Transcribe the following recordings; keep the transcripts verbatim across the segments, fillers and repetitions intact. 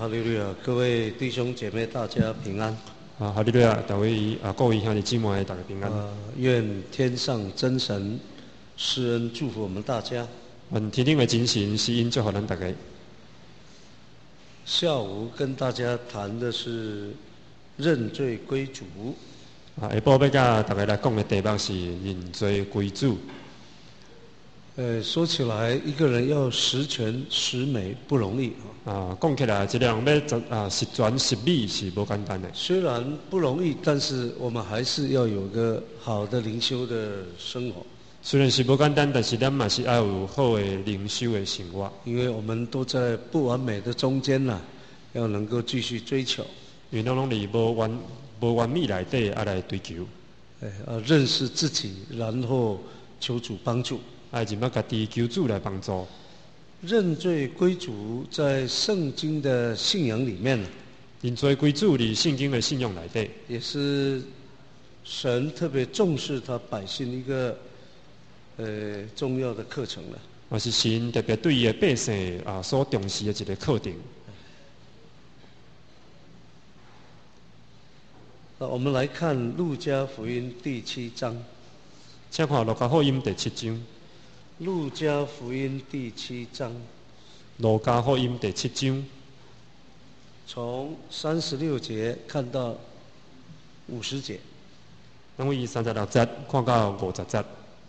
哈利路亚！各位弟兄姐妹，大家平安。 啊，哈利路亚！大位啊，各位兄弟姊妹，大家平安。 啊，愿天上真神施恩祝福我们大家。 愿天顶的真神施恩祝福咱大家。 下午跟大家谈的是认罪归主。 啊，下晡要甲大家来讲的题目是认罪归主。 呃，说起来，一个人要十全十美不容易啊。讲起来，一个人要啊十全十美是不简单的。 虽然不容易，但是我们还是要有个好的灵修的生活。 虽然是不简单，但是咱嘛是要有好的灵修的生活。 因为我们都在不完美的中间呐、啊，要能够继续追求。 因为咱拢伫无完无完美内底啊来追求。 哎，啊，认识自己，然后求主帮助。 爱尽要家己求主来帮助。 认罪归主在圣经的信仰里面， 认罪归主伫圣经的信仰内底， 也是神特别重视他百姓一个呃重要的课程了。 也是神特别对伊的百姓啊所重视的一个课程。 那我们来看路加福音第七章。 请看路加福音第七章。 路加福音第七章。 路加福音第七章， 从三十六节看到五十节。 咱为三十六节看到五十节。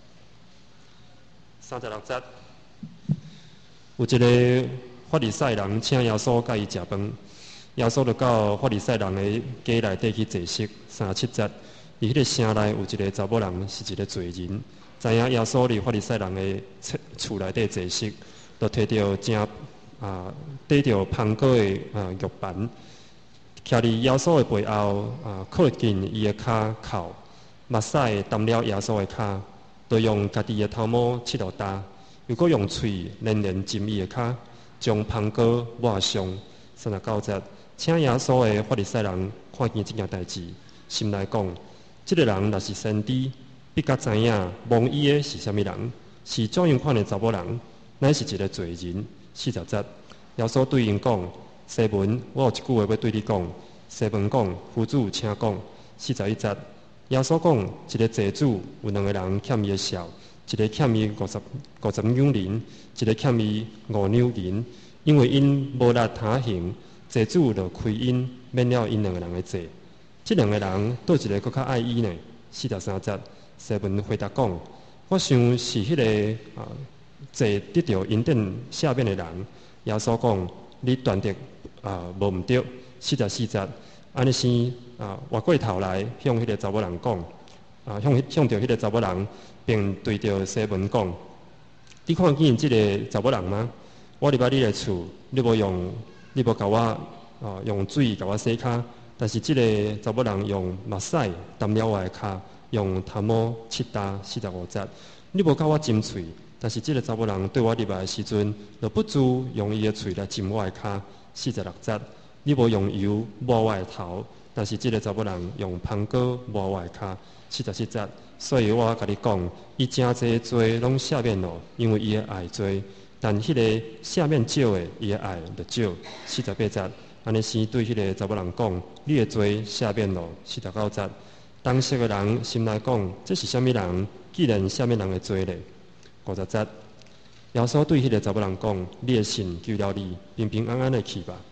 三十六节，有一个法利赛人请耶稣甲伊食饭，耶稣就到法利赛人的家内底去坐席。三十七节，伫迄个城内有一个查某人是一个罪人。知影耶稣伫法利赛人的厝内底坐席，就摕着正啊，缀着芳果的啊玉盘，徛伫耶稣的背后啊，靠近伊的骹口，目屎澹了耶稣的骹，就用家己的头毛拭落焦，又搁用喙连连浸伊的骹，将芳果抹上。三十九节，请耶稣的法利赛人看见这件代志，心内讲：这个人若是先知，必甲知影蒙伊的是啥物人，是怎样款的查某人，乃是一个罪人。四十节，耶稣对因讲：西门，我有一句话要对你讲。西门讲：夫子，请讲。四十一节，耶稣讲：一个祭主有两个人欠伊的孝，一个欠伊五十五十两银，一个欠伊五两银，因为因无力他行，祭主就开因免了因两个人的罪。这两个人倒一个搁较爱伊呢？四十三节。西门回答讲：我想是迄、那个啊，罪得到恩典赦免的人。耶稣讲：你断定啊无毋对。四十四节，安尼先啊，活过头来向迄个查某人讲，啊向向着迄个查某人，并对着西门讲：你看见即个查某人吗？我入来你的厝，你无用，你无甲我啊用水甲我洗骹，但是即个查某人用目屎澹了我的骹。用头毛拭焦。四十五节，你无甲我浸喙，但是这个查某人对我入来的时阵，就不住用伊的喙来浸我的骹。四十六节，你无用油抹我的头，但是这个查某人用芳果抹我的骹。四十七节，所以我甲你讲，伊真济罪拢赦免了，因为伊的爱多；但迄个赦免少的，伊的爱就少。四十八节，安尼先对迄个查某人讲，你的罪赦免了。四十九节。当时的人心内讲：这是啥物人？既然赦免人的罪呢？五十节，耶稣对迄个查某人讲：你的信救了你，平平安安的去吧。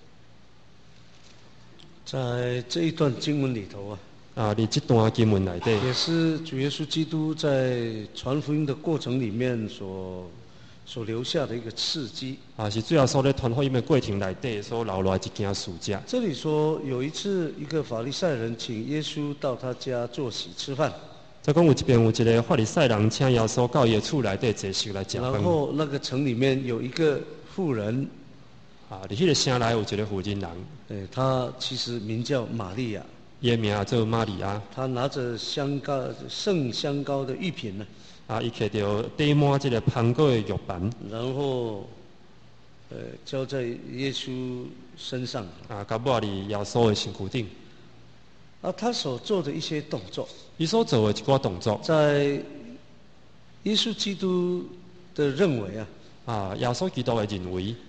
在这一段经文里头啊， 啊，伫这段经文内底， 也是主耶稣基督在传福音的过程里面所所留下的一个刺激。 啊，是最后所咧传福音的过程内底所留落来一件事迹。 这里说有一次，一个法利赛人请耶稣到他家坐席吃饭。 再讲有一边有一个法利赛人请耶稣到伊的厝内底坐席来食饭。 然后那个城里面有一个妇人， 啊，伫迄个城内有一个妇人人， 诶，她其实名叫玛利亚， 伊的名做玛利亚。 她拿着香膏圣香膏的玉瓶呢。 啊，伊摕着缀满这个芳果的玉盘， 然后，呃，浇在耶稣身上。 啊，甲抹伫耶稣的身躯顶。 啊，他所做的一些动作， 伊所做的一寡动作， 在耶稣基督的认为啊， 啊，耶稣基督的认为，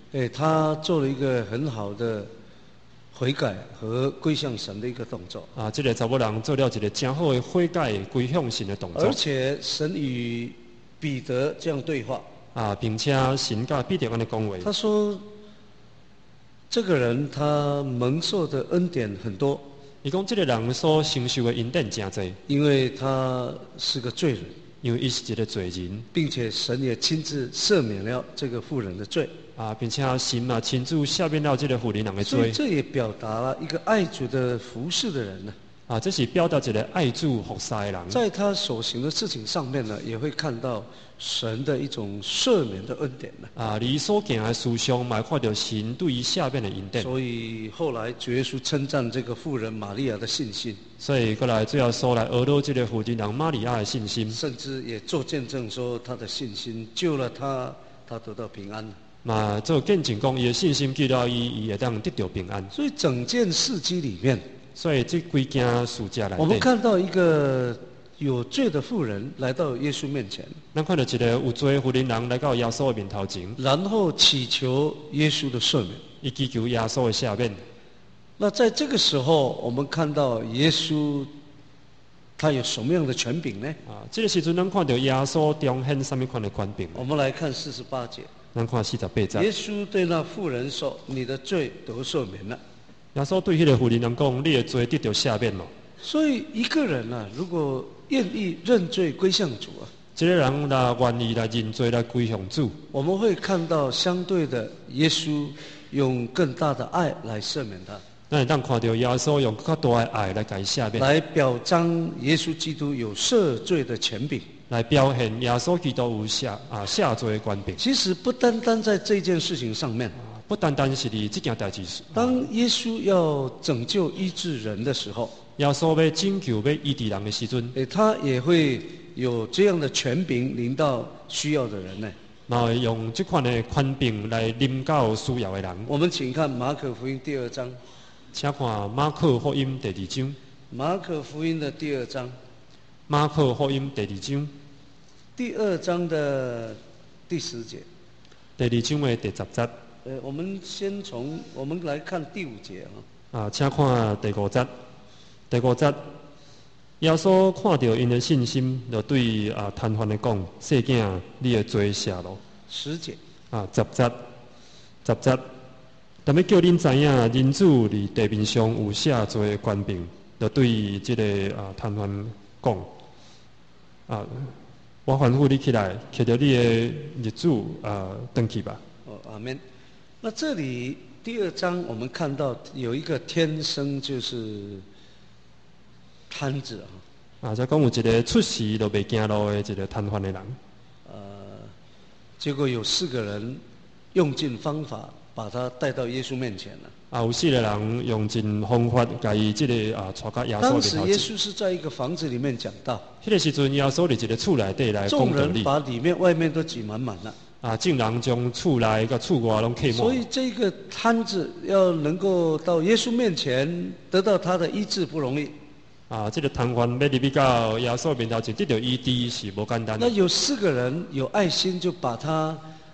哎，他做了一个很好的悔改和归向神的一个动作。 啊，这个查某人做了一个真好的悔改、归向神的动作。 而且神与彼得这样对话。 啊，并且神甲彼得安尼讲话。 他说：“这个人他蒙受的恩典很多。” 伊讲这个人所承受的恩典真多， 因为他是个罪人。 因为伊是一个罪人， 并且神也亲自赦免了这个妇人的罪。 啊，并且神嘛亲自赦免了这个妇人人的罪。 所以这也表达了一个爱主的服侍的人呢。 啊，这是表达一个爱主服侍的人。 在他所行的事情上面呢，也会看到神的一种赦免的恩典呢。 啊，你所行的事上，嘛看到神对于下面的恩典。 所以后来主耶稣称赞这个妇人玛利亚的信心。 所以过来最后说来俄罗这个妇人人玛利亚的信心。 甚至也做见证说，他的信心救了他，他得到平安。 嘛，做见证讲，伊的信心救了伊，伊会当得到平安。 所以整件事迹里面。 所以这几件事迹来， 我们看到一个有罪的妇人来到耶稣面前， 咱看到一个有罪的妇人人来到耶稣的面头前， 然后祈求耶稣的赦免， 伊祈求耶稣的赦免。 那在这个时候，我们看到耶稣他有什么样的权柄呢？ 啊，这个时阵咱看到耶稣彰显什么款的权柄？ 我们来看四十八节， 咱看四十八节。 耶稣对那妇人说：“你的罪得赦免了。” 耶稣对迄个妇人人讲：“你的罪得到赦免了。” 所以一个人啊，如果愿意认罪归向主啊， 这个人若愿意来认罪来归向主， 我们会看到相对的耶稣用更大的爱来赦免他。 咱会当看到耶稣用更大的爱来改赦免， 来表彰耶稣基督有赦罪的权柄， 来表现耶稣基督有赦啊赦罪的权柄。 其实不单单在这件事情上面。 不单单是你这件代志。 当耶稣要拯救医治人的时候， 耶稣要拯救要医治人的时阵， 诶，他也会有这样的权柄临到需要的人呢。 然后用这款的权柄来临到需要的人。 我们请看马可福音第二章。 请看马可福音第二章。 马可福音的第二章。 马可福音第二章。 第二章的第十节。 第二章的第十节。 呃，我们先从我们来看第五节啊。啊，请看第五节。第五节，耶稣看到因的信心，就对啊瘫痪的讲：“细囝，你的罪赦了。” 十节。 啊，十节，十节。但要叫恁知影，人子伫地面上有赦罪的权柄，就对这个啊瘫痪讲：啊，我吩咐你起来，摕着你的日子啊，登去吧。 哦，阿们。那这里第二章我们看到有一个天生就是瘫子啊，啊，再讲有一个出世都袂行路的一个瘫痪的人。 呃，结果有四个人用尽方法把他带到耶稣面前了。 啊，有四个人用尽方法，甲伊这个啊带到耶稣面头前。 当时耶稣是在一个房子里面讲道。 迄个时阵，耶稣伫一个厝内底来讲道理。 众人把里面、外面都挤满满了。 啊，众人将厝内甲厝外拢挤满。 所以这个瘫子要能够到耶稣面前得到他的医治不容易。 啊，这个瘫痪要入去到耶稣面头前得到医治是无简单。 那有四个人有爱心，就把他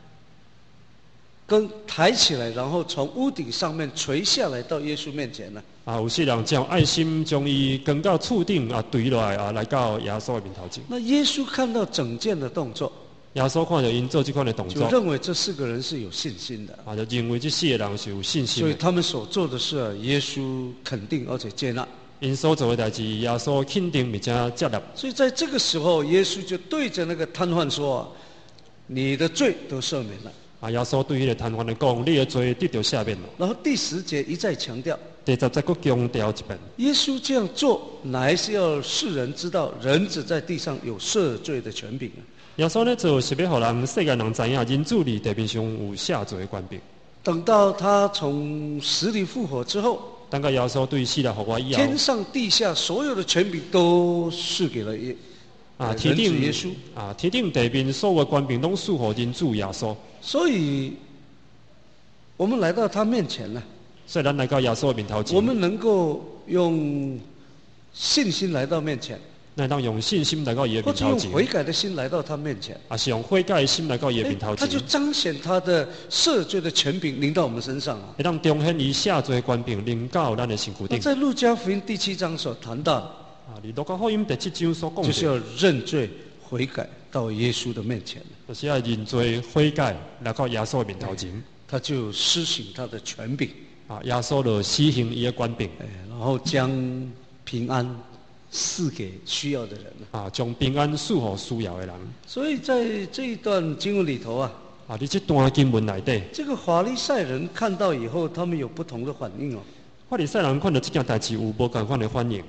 跟抬起来，然后从屋顶上面垂下来到耶稣面前了。 啊，有些人将爱心将伊跟到厝顶啊垂落来啊，来到耶稣的面头前。 那耶稣看到整件的动作。 耶稣看到因做这款的动作， 就认为这四个人是有信心的。 啊，就认为这四个人是有信心的。 所以他们所做的事啊，耶稣肯定而且接纳。 因所做的代志，耶稣肯定并且接纳。 所以在这个时候，耶稣就对着那个瘫痪说：“啊，你的罪都赦免了。” 啊，耶稣对迄个瘫痪的讲：“你的罪得到赦免了。” 然后第十节一再强调。 第十节佫强调一遍。 耶稣这样做，乃是要世人知道，人子在地上有赦罪的权柄啊。 耶稣呢做是要互人世间人知影，人子伫地面上有赦罪的权柄。 等到他从死里复活之后， 等到耶稣对死来复活以后， 天上地下所有的权柄都赐给了耶啊，天顶耶稣啊，天顶地面所有的权柄都赐予人子耶稣。 所以，我们来到他面前了。 所以咱来到耶稣的面头前， 我们能够用信心来到面前。 咱当用信心来到伊的或者用面头前， 悔改的心来到他面前， 啊是用悔改的心来到伊的哎面头前他就，彰显他的赦罪的权柄临到我们身上啊。 会当彰显伊下罪的权柄临到咱的身躯顶。 那在路加福音第七章所谈到， 啊，你路加福音第七章所讲的， 就是要认罪悔改到耶稣的面前， 就是要认罪悔改来到耶稣的面头前， 他就施行他的权柄， 啊，耶稣就施行伊的权柄， 哎，然后将平安赐给需要的人。 啊，将平安赐予需要的人。 所以在这一段经文里头啊， 啊，你这段经文内底， 这个法利赛人看到以后，他们有不同的反应哦。 法利赛人看到这件代志有无共款的反应。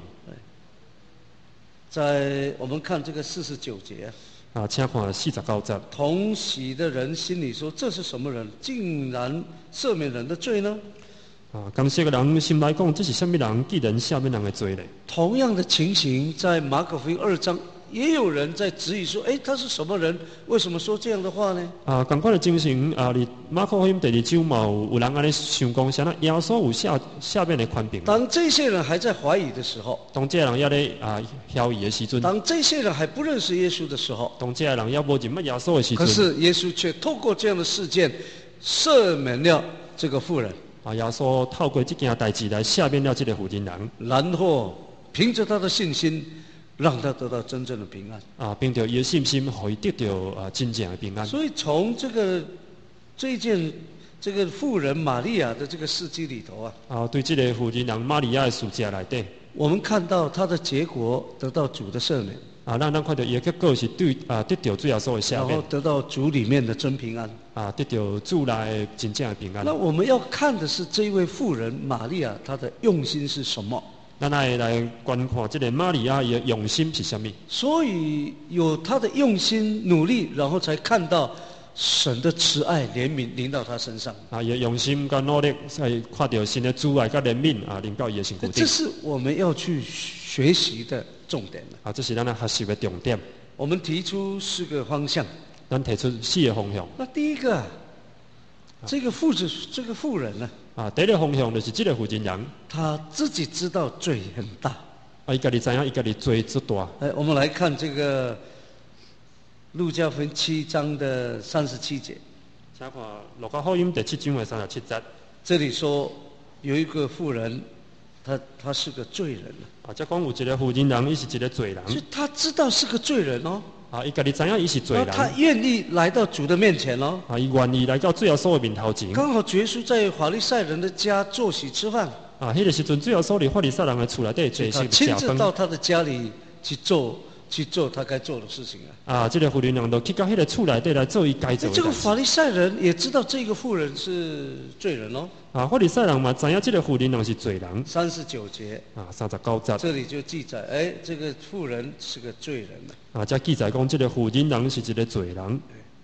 在我们看这个四十九节啊， 啊，请看四十九节。 同席的人心里说：“这是什么人？竟然赦免人的罪呢？” 啊，感谢个人心来讲，这是什么人？既然下面人的罪嘞？ 同样的情形，在马可福音二章，也有人在质疑说：“哎，他是什么人？为什么说这样的话呢？” 啊，共款的精神啊，你马可福音第二章嘛有有人安尼想讲，像那耶稣有下下面的权柄。 当这些人还在怀疑的时候， 当这个人也咧啊怀疑的时阵， 当这些人还不认识耶稣的时候， 当这个人也无认捌耶稣的时可阵， 是耶稣却透过这样的事件，赦免了这个妇人， 啊，耶稣透过这件代志来赦免了这个妇人人， 然后凭着他的信心，让他得到真正的平安。 啊，凭着伊的信心，可以得到啊真正的平安。 所以从这个这一件这个妇人玛利亚的这个事迹里头啊， 啊，对这个妇人人玛利亚的事迹内底， 我们看到她的结果得到主的赦免， 啊，咱咱看到伊的结果是对啊得到主耶稣的赦免， 然后得到主里面的真平安。 啊，得到主内的真正的平安那。我们要看的是这一位妇人玛利亚她的用心是什么？ 咱来来观看这个玛利亚伊的用心是什么？ 所以有她的用心努力，然后才看到神的慈爱怜悯临到她身上。 啊，伊的用心甲努力，才看到神的主爱甲怜悯啊，临到伊的身躯顶。 这是我们要去学习的重点了。 啊，这是咱来学习的重点。 我们提出四个方向。 咱提出四个方向。 那第一个，这个妇子，这个妇人呢， 啊，第一个方向就是这个妇人人， 她自己知道罪很大。 啊，伊家己知影，伊家己罪之大。 哎，我们来看这个路加福音七章的三十七节， 请看路加福音第七章的三十七节。 这里说有一个妇人，她她是个罪人， 啊，即讲有一个妇人人，伊是一个罪人。 所以她知道是个罪人哦。 啊，伊家己知影伊是罪人。 然后她愿意来到主的面前哦。 啊，伊愿意来到主耶稣的面头前。 刚好主耶稣在法利赛人的家坐席吃饭， 啊，迄个时阵主耶稣伫法利赛人的厝内底坐他席亲自到食饭。 他的家里去做去做他该做的事情啊。 啊，这个妇人人就去到迄个厝内底来做伊该做的代志。 这个法利赛人也知道这个妇人是罪人哦。 啊，法利赛人嘛知影这个妇人人是罪人。 三十九节， 啊，三十九节。 这里就记载，哎，这个妇人是个罪人了。 啊，这记载讲这个妇人人是一个罪人。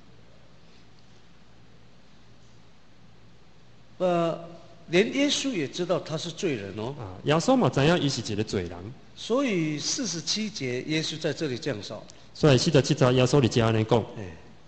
呃，连耶稣也知道他是罪人哦。 啊，耶稣嘛知影伊是一个罪人。 所以四十七节，耶稣在这里这样说。 所以四十七节耶稣伫遮安尼讲。 哎，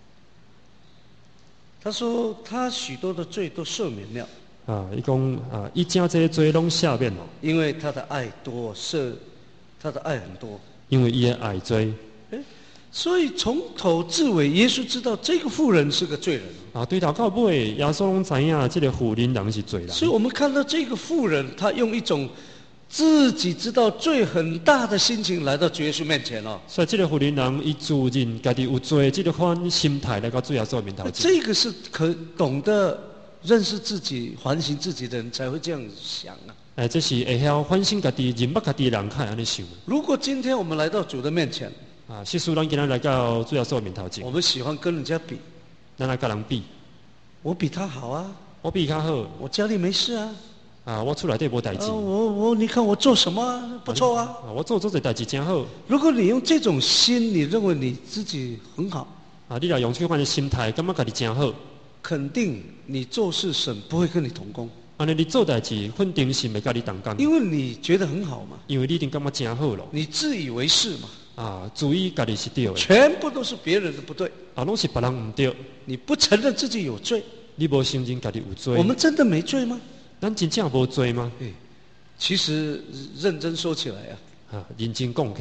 他说他许多的罪都赦免了。 啊，伊讲啊，伊正这些罪拢赦免了， 因为他的爱多，赦他的爱很多。 因为伊的爱多。 哎，所以从头至尾，耶稣知道这个妇人是个罪人。 啊，对头到尾，耶稣拢知影这个妇人人是罪人。 所以我们看到这个妇人，她用一种自己知道罪很大的心情来到主耶稣面前哦。 所以这个妇人人，伊自认家己有罪，这个款心态来到主耶稣面头前。 这个是可懂得认识自己、反省自己的人才会这样想啊。 哎，这是会晓反省家己、认捌家己的人，才安尼想。 如果今天我们来到主的面前， 啊，实属咱今仔来到主耶稣面头前我，们喜欢跟人家比， 咱来甲人比， 我比他好啊， 我比较好。 我家里没事啊， 啊，我厝内底无代志。 啊，我我你看我做什么啊，不错啊。 啊，我做做这代志真好。 如果你用这种心，你认为你自己很好， 啊，你若用这款的心态，感觉家己真好， 肯定你做事神不会跟你同工， 安尼你做代志，肯定是袂甲你同工， 因为你觉得很好嘛， 因为你一定感觉真好咯。 你自以为是嘛， 啊，注意家己是对的， 全部都是别人的不对， 啊，拢是别人毋对， 你不承认自己有罪， 你无承认家己有罪。 我们真的没罪吗？ 咱真正无罪吗？ 哎，其实认真说起来啊， 啊，认真讲起来，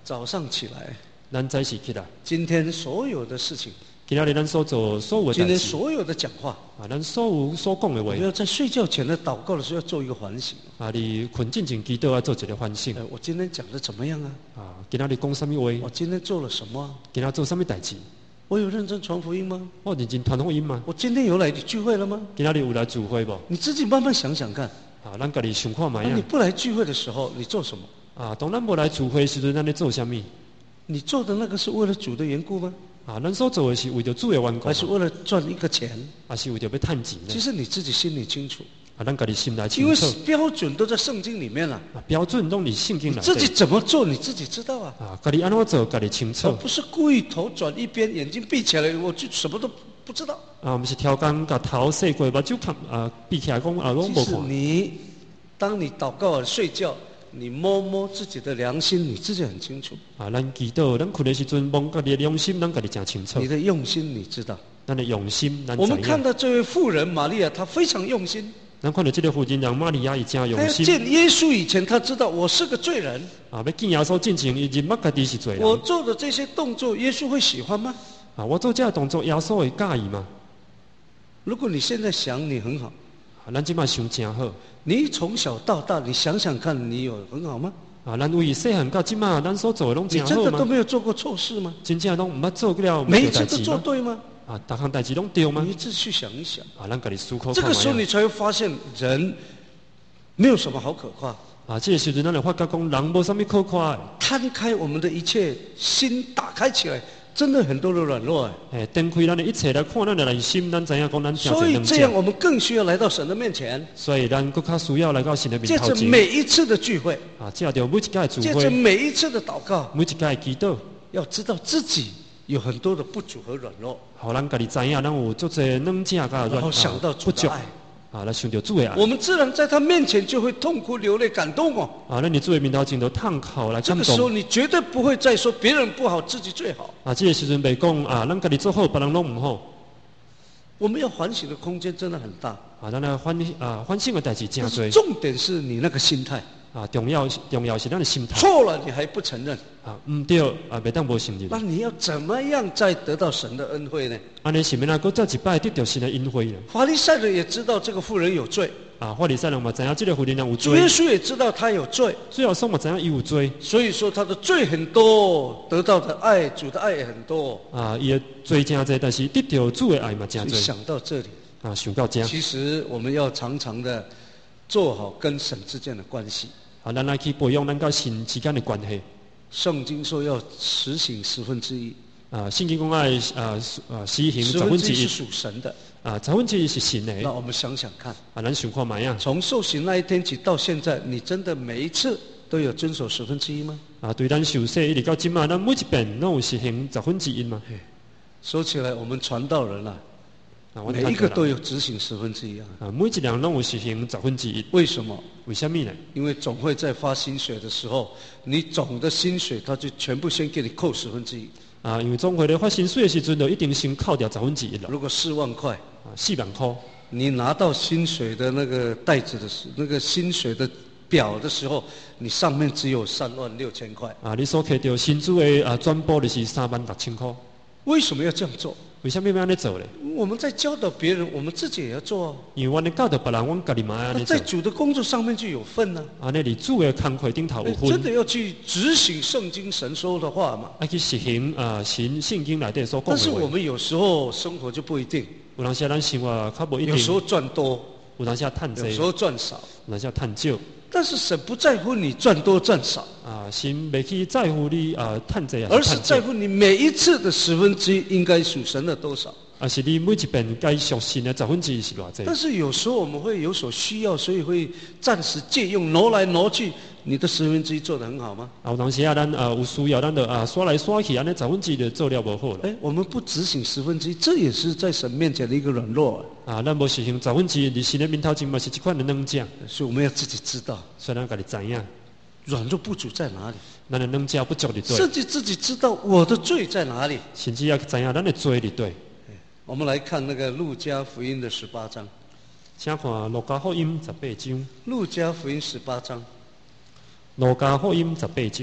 早上起来， 咱早时起来， 今天所有的事情， 今仔日咱所做所有的今代志， 天所有的讲话， 啊，咱所有所讲的话我们，要在睡觉前的祷告的时候要做一个反省。 啊，你困进前祈祷要做一个反省， 哎，我今天讲的怎么样啊？ 啊，今仔日讲什么话？ 我今天做了什么啊？ 今仔做什么代志？ 我有认真传福音吗？ 我认真传福音吗？ 我今天有来聚会了吗？ 今仔日有来聚会无？ 你自己慢慢想想看。 啊，咱家己想看卖啊那你。不来聚会的时候，你做什么？ 啊，当咱无来聚会的时阵，咱咧做啥物？ 你做的那个是为了主的缘故吗？ 啊，咱所做的是为着主的缘故还，是为了赚一个钱？ 还是为着要趁钱呢？ 其实你自己心里清楚， 啊，咱家己心内因为清楚。 标准都在圣经里面了。 啊，标准拢伫圣经内你自己底。 怎么做，你自己知道啊。 啊，家己安怎做，家己清我楚。 不是故意头转一边，眼睛闭起来，我就什么都不知道。 啊，毋是挑工甲头洗过，目睭看啊闭起来讲啊，拢其实无看。 你，当你祷告睡觉，你摸摸自己的良心，你自己很清楚。 啊，咱祈祷，咱困的时阵，摸家己的良心，咱家己真清楚你。的用心你知道。 咱的用心，咱我们知影。 看到这位妇人玛利亚，她非常用心。 咱看到这个妇人让玛利亚伊真她要用心。 见耶稣以前，她知道我是个罪人， 啊，要见耶稣进前，伊认捌家己是罪人。 我做的这些动作，耶稣会喜欢吗？ 啊，我做这个动作，耶稣会介意吗？ 如果你现在想你很好， 啊，咱即摆想真好。 你从小到大，你想想看，你有很好吗？ 啊，咱为细汉到即摆，咱所做的拢你真好吗？ 真的都没有做过错事吗？ 真正拢毋捌做了每一次都代志吗？ 做对吗？ 啊，逐项代志拢对吗你？自己去想一想。 啊，咱家己思考这看卖啊。 个时候你才会发现，人没有什么好可夸。 啊，这个时阵咱就发觉讲，人无啥物可夸的。 摊开我们的一切，心打开起来，真的很多的软弱哎。 诶，展开咱的一切来看咱的内心，咱知影讲咱真所以侪能这样，我们更需要来到神的面前， 所以咱更较需要来到神的面借着头前。 每一次的聚会， 啊，借着每一届的聚借着会， 每一次的祷告， 每一届的祈祷， 要知道自己有很多的不足和软弱， 互咱家己知影，咱有足侪软者甲然后软想到啊不足主的爱， 啊，来想到主的爱。 我们自然在他面前就会痛哭流泪、感动哦。 啊，咱伫主的面头前头叹口来感这个时候， 动。 你绝对不会再说别人不好，自己最好。 啊，这个时阵袂讲啊，咱家己做好，别人拢毋好。 我们要反省的空间真的很大， 啊，咱来反啊反省的代志真但是多。 重点是你那个心态。 啊，重要重要是咱的心态。 错了，你还不承认， 啊，毋对啊，袂当无承认。 那你要怎么样再得到神的恩惠呢？ 安尼是要哪搁再一摆得到神的恩惠呢？ 法利赛人也知道这个妇人有罪， 啊，法利赛人嘛知影即个妇人人有主罪耶，稣也知道他有罪， 最后说嘛知影伊有罪。 所以说他的罪很多，得到的爱，主的爱也很多。 啊，伊的罪真济，但是得到主的爱嘛真济。 所以想到这里， 啊，想到这， 其实我们要常常的做好跟神之间的关系。 啊，咱来去培养咱甲神之间的关系。 圣经说要实行十分之一， 啊，圣经讲爱啊啊实行十十分之一分之一是。属神的。 啊，十分之一是神的。 那我们想想看， 啊，咱想看卖啊。 从受洗那一天起到现在，你真的每一次都有遵守十分之一吗？ 啊，对咱受洗一直到今嘛，咱每一遍拢有实行十分之一嘛。 说起来，我们传道人啊， 啊，我每一个都有执行十分之一啊。 啊，每一人拢有实行十分之一。 为什么？ 为什么呢？ 因为总会在发薪水的时候，你总的薪水他就全部先给你扣十分之一。 啊，因为总会咧发薪水的时阵，就一定先扣掉十分之一了。 如果四万块， 啊，四万块。 你拿到薪水的那个袋子的时，那个薪水的表的时候，你上面只有三万六千块。 啊，你所摕到薪资的啊转播就是三万六千块。 为什么要这样做？ 为什么要安尼做咧？ 我们在教导别人，我们自己也要做啊。 因为阮咧教导别人，阮家己嘛爱安尼做那在。主的工作上面就有份呢、 安尼伫主的工课顶头有哎真分， 的要去执行圣经神说的话嘛。 爱去实行啊神圣经内底所讲但是的话。 我们有时候生活就不一定， 有当时咱生活较无一定， 有时候赚多， 有当时趁济， 有时候赚少。 有当时趁少。 但是神不在乎你赚多赚少， 啊，神袂去在乎你啊趁济而是还是趁少， 在乎你每一次的十分之一应该属神的多少。 啊是你每一遍该属神的十分之一是偌济。 但是有时候我们会有所需要，所以会暂时借用挪来挪去。你的十分之一做得很好吗？ 啊，有当时啊，咱啊有需要，咱就啊刷来刷去，安尼十分之一就做了无好了。 哎，我们不执行十分之一，这也是在神面前的一个软弱啊。 啊，咱无实行十分之一，伫神的面头前嘛是一款的软者， 所以我们要自己知道所以咱家己知影， 软弱不足在哪里， 咱的软者不足伫对， 甚至自己知道我的罪在哪里。 甚至也知影咱的罪伫对。 我们来看那个路加福音的十八章， 请看路加福音十八章， 路加福音十八章， 路加福音十八章，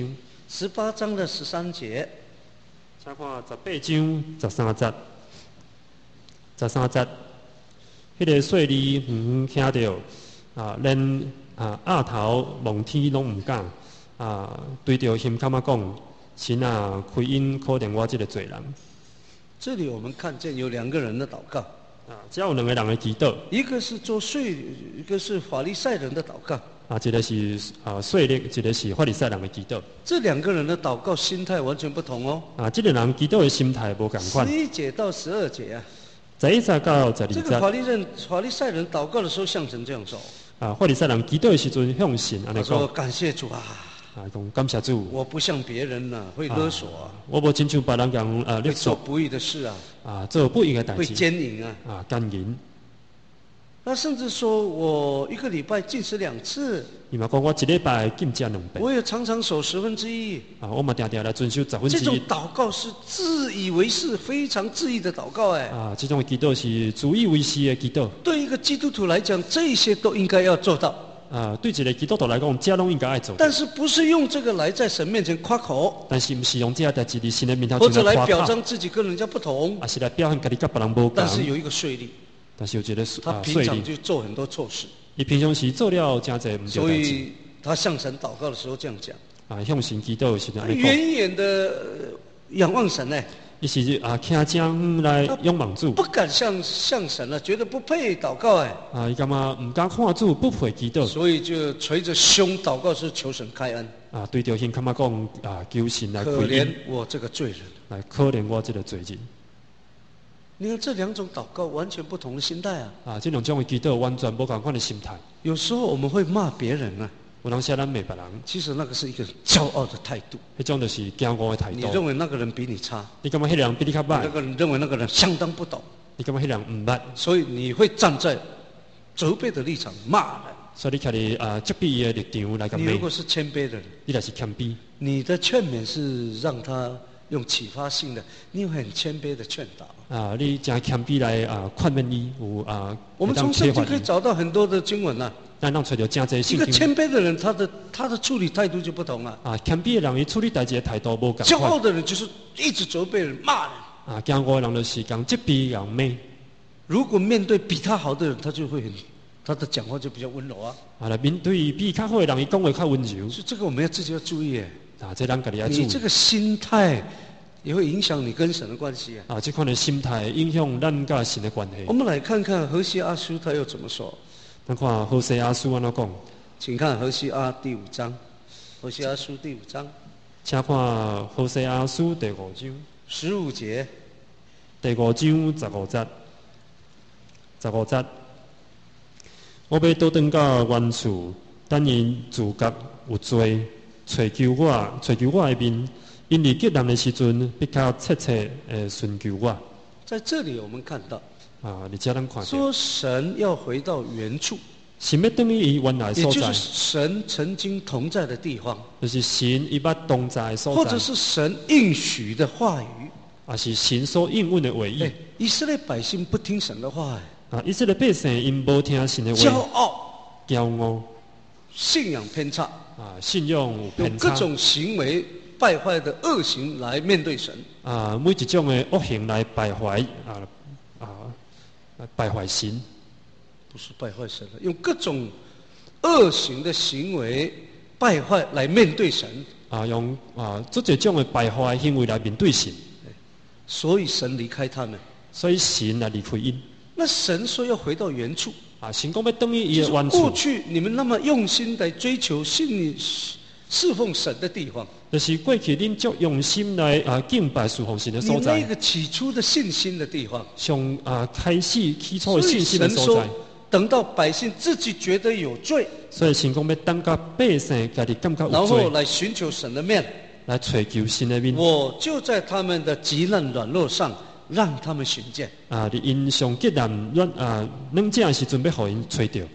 十八章的十三节。 请看十八章十三节，十三节，迄、那个细里远听到啊，连啊额头望天拢唔敢啊，对着心坎仔讲，神啊，开恩可怜我这个罪人。 这里我们看见有两个人的祷告。 啊，只有两个人的祈祷， 一个是做税，一个是法利赛人的祷告。 啊，一个是啊税吏，一个是法利赛人的祈祷。 这两个人的祷告心态完全不同哦。 啊，这个人祈祷的心态无共款。 十一节到十二节啊。 十一节到十二节。 这个法利人法利赛人祷告的时候，像神这样说。 啊，法利赛人祈祷的时阵向神安尼讲。 他说：“感谢主啊。” 啊，讲感谢主。 我不像别人呐、啊，会勒索啊。啊我无亲像别人讲啊， 会做不义的事啊。 啊，做不义的代志。 会奸淫啊。 啊，奸淫。 他甚至说我一个礼拜进食两次。 伊嘛讲我一礼拜禁食两遍。 我也常常守十分之一。 啊，我嘛常常来遵守十分之一。 这种祷告是自以为是、非常自义的祷告哎。 啊，这种祈祷是自以为是的祈祷。 对一个基督徒来讲，这些都应该要做到。 啊，对一个基督徒来讲，这拢应该爱做。 但是不是用这个来在神面前夸口？ 但是不是用这代志伫神的面头或者来夸表彰自己跟人家不同？ 啊，是来表现家己甲别人无同。 但是有一个税吏， 但是有一个他平常就做很多错事。 伊平常时做了真侪唔对代志。 所以他向神祷告的时候这样讲。 啊，向神祈祷的时候安尼讲。 远远的仰望神呢。 伊是啊，倚将来仰望主， 不敢向向神了，觉得不配祷告哎。 啊，伊感觉唔敢看主，不配祈祷， 所以就捶着胸祷告，是求神开恩。 啊，对着神感觉讲啊，求神来开恩。 可怜我这个罪人， 来可怜我这个罪人。 你看这两种祷告完全不同的心态啊！ 啊，这两种的祈祷完全无同款的心态。 有时候我们会骂别人啊。 有人说咱骂别人， 其实那个是一个骄傲的态度。 迄种就是骄傲的态度。 你认为那个人比你差？ 你感觉迄个人比你较歹？ 那个人认为那个人相当不懂。 你感觉迄人唔捌？ 所以你会站在责备的立场骂人。 所以你徛伫啊责备伊的立场来甲骂。 你如果是谦卑的人， 你若是谦卑， 你的劝勉是让他用启发性的，你有很谦卑的劝导。 啊，你真谦卑来啊劝勉伊有啊。 我们从圣经可以找到很多的经文啊。 咱让找到真侪圣经。 一个谦卑的人，他的他的处理态度就不同了。 啊，谦卑的人，伊处理代志的态度无共。 骄傲的人就是一直责备人、骂人。 啊，骄傲的人就是讲责备人骂。 如果面对比他好的人，他就会很，他的讲话就比较温柔啊。 啊，来面对比较好的人，伊讲话较温柔。 所以这个我们要自己要注意耶。 啊，这咱家己要注意。 你这个心态也会影响你跟神的关系啊。 啊，这款的心态影响咱甲神的关系。 我们来看看何西阿书他又怎么说。 咱看何西阿书安怎讲？ 请看何西阿第五章，何西阿书第五章， 请看何西阿书第五章十五节， 第五章十五节，十五节。我要倒转到原厝，等因自觉有罪，找求我，找求我的面，因为结人的时阵，必较切切诶寻求我。 在这里我们看到。 啊！你叫咱看。 说神要回到原处， 神要等于伊原来所在， 也就是神曾经同在的地方， 就是神伊捌同在的所在， 或者是神应许的话语， 啊是神所应允的话语。 以色列百姓不听神的话， 啊，以色列百姓因无听神的话， 骄傲， 骄傲， 信仰偏差， 啊，信仰有偏差， 用各种行为败坏的恶行来面对神， 啊，每一种的恶行来败坏啊啊。败坏神， 不是败坏神了，用各种恶行的行为败坏来面对神。 啊，用啊，做这种的败坏行为来面对神。 所以神离开他们， 所以神来离开因。 那神说要回到原处， 啊，神讲要等于伊的原处。 过去你们那么用心来追求信你侍奉神的地方， 就是过去恁足用心来啊敬拜侍奉神的所在。 你那个起初的信心的地方， 上啊开始起初的信心的所在。 等到百姓自己觉得有罪， 所以神讲要等到百姓家己感觉有罪， 然后来寻求神的面， 来追求神的面。 我就在他们的极难软弱上，让他们寻见。 啊，你因上极难软啊软弱的时阵，要互因找到。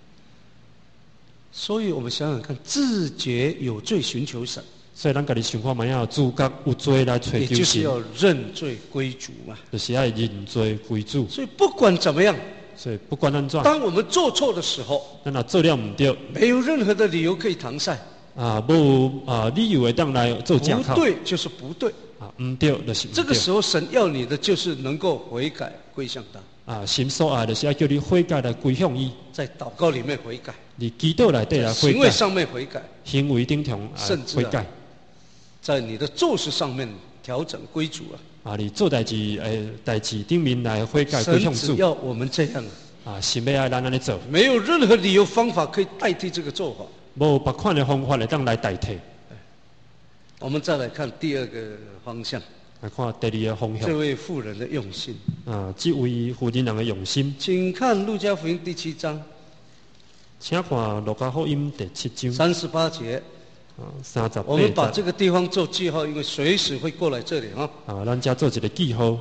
所以我们想想看，自觉有罪寻求神， 所以咱家己想看，嘛要自觉有罪来追求神， 也就是要认罪归主嘛， 就是要认罪归主。 所以不管怎么样， 所以不管安怎， 当我们做错的时候， 咱若做了唔对， 没有任何的理由可以搪塞， 啊，无啊理由会当来做假靠。 不对就是不对。 啊，唔对就是唔对。 这个时候神要你的就是能够悔改归向他。 啊，神所爱就是要叫你悔改来归向伊。 在祷告里面悔改。 你祈祷内底来悔改。 行为上面悔改。 行为顶头啊悔改。 在你的做事上面调整归主啊。 啊，你做代志诶，代志顶面来悔改归向主。 神只要我们这样。 啊，神要爱咱安尼做。 没有任何理由方法可以代替这个做法。 无别款的方法来当来代替。 我们再来看第二个方向。 来看第二个方向。 这位妇人的用心。 啊，这位妇人人的用心。 请看路加福音第七章。 请看路加福音第七章。 三十八节。 啊，三十八节。 我们把这个地方做记号，因为随时会过来这里啊。 啊，咱家做一个记号。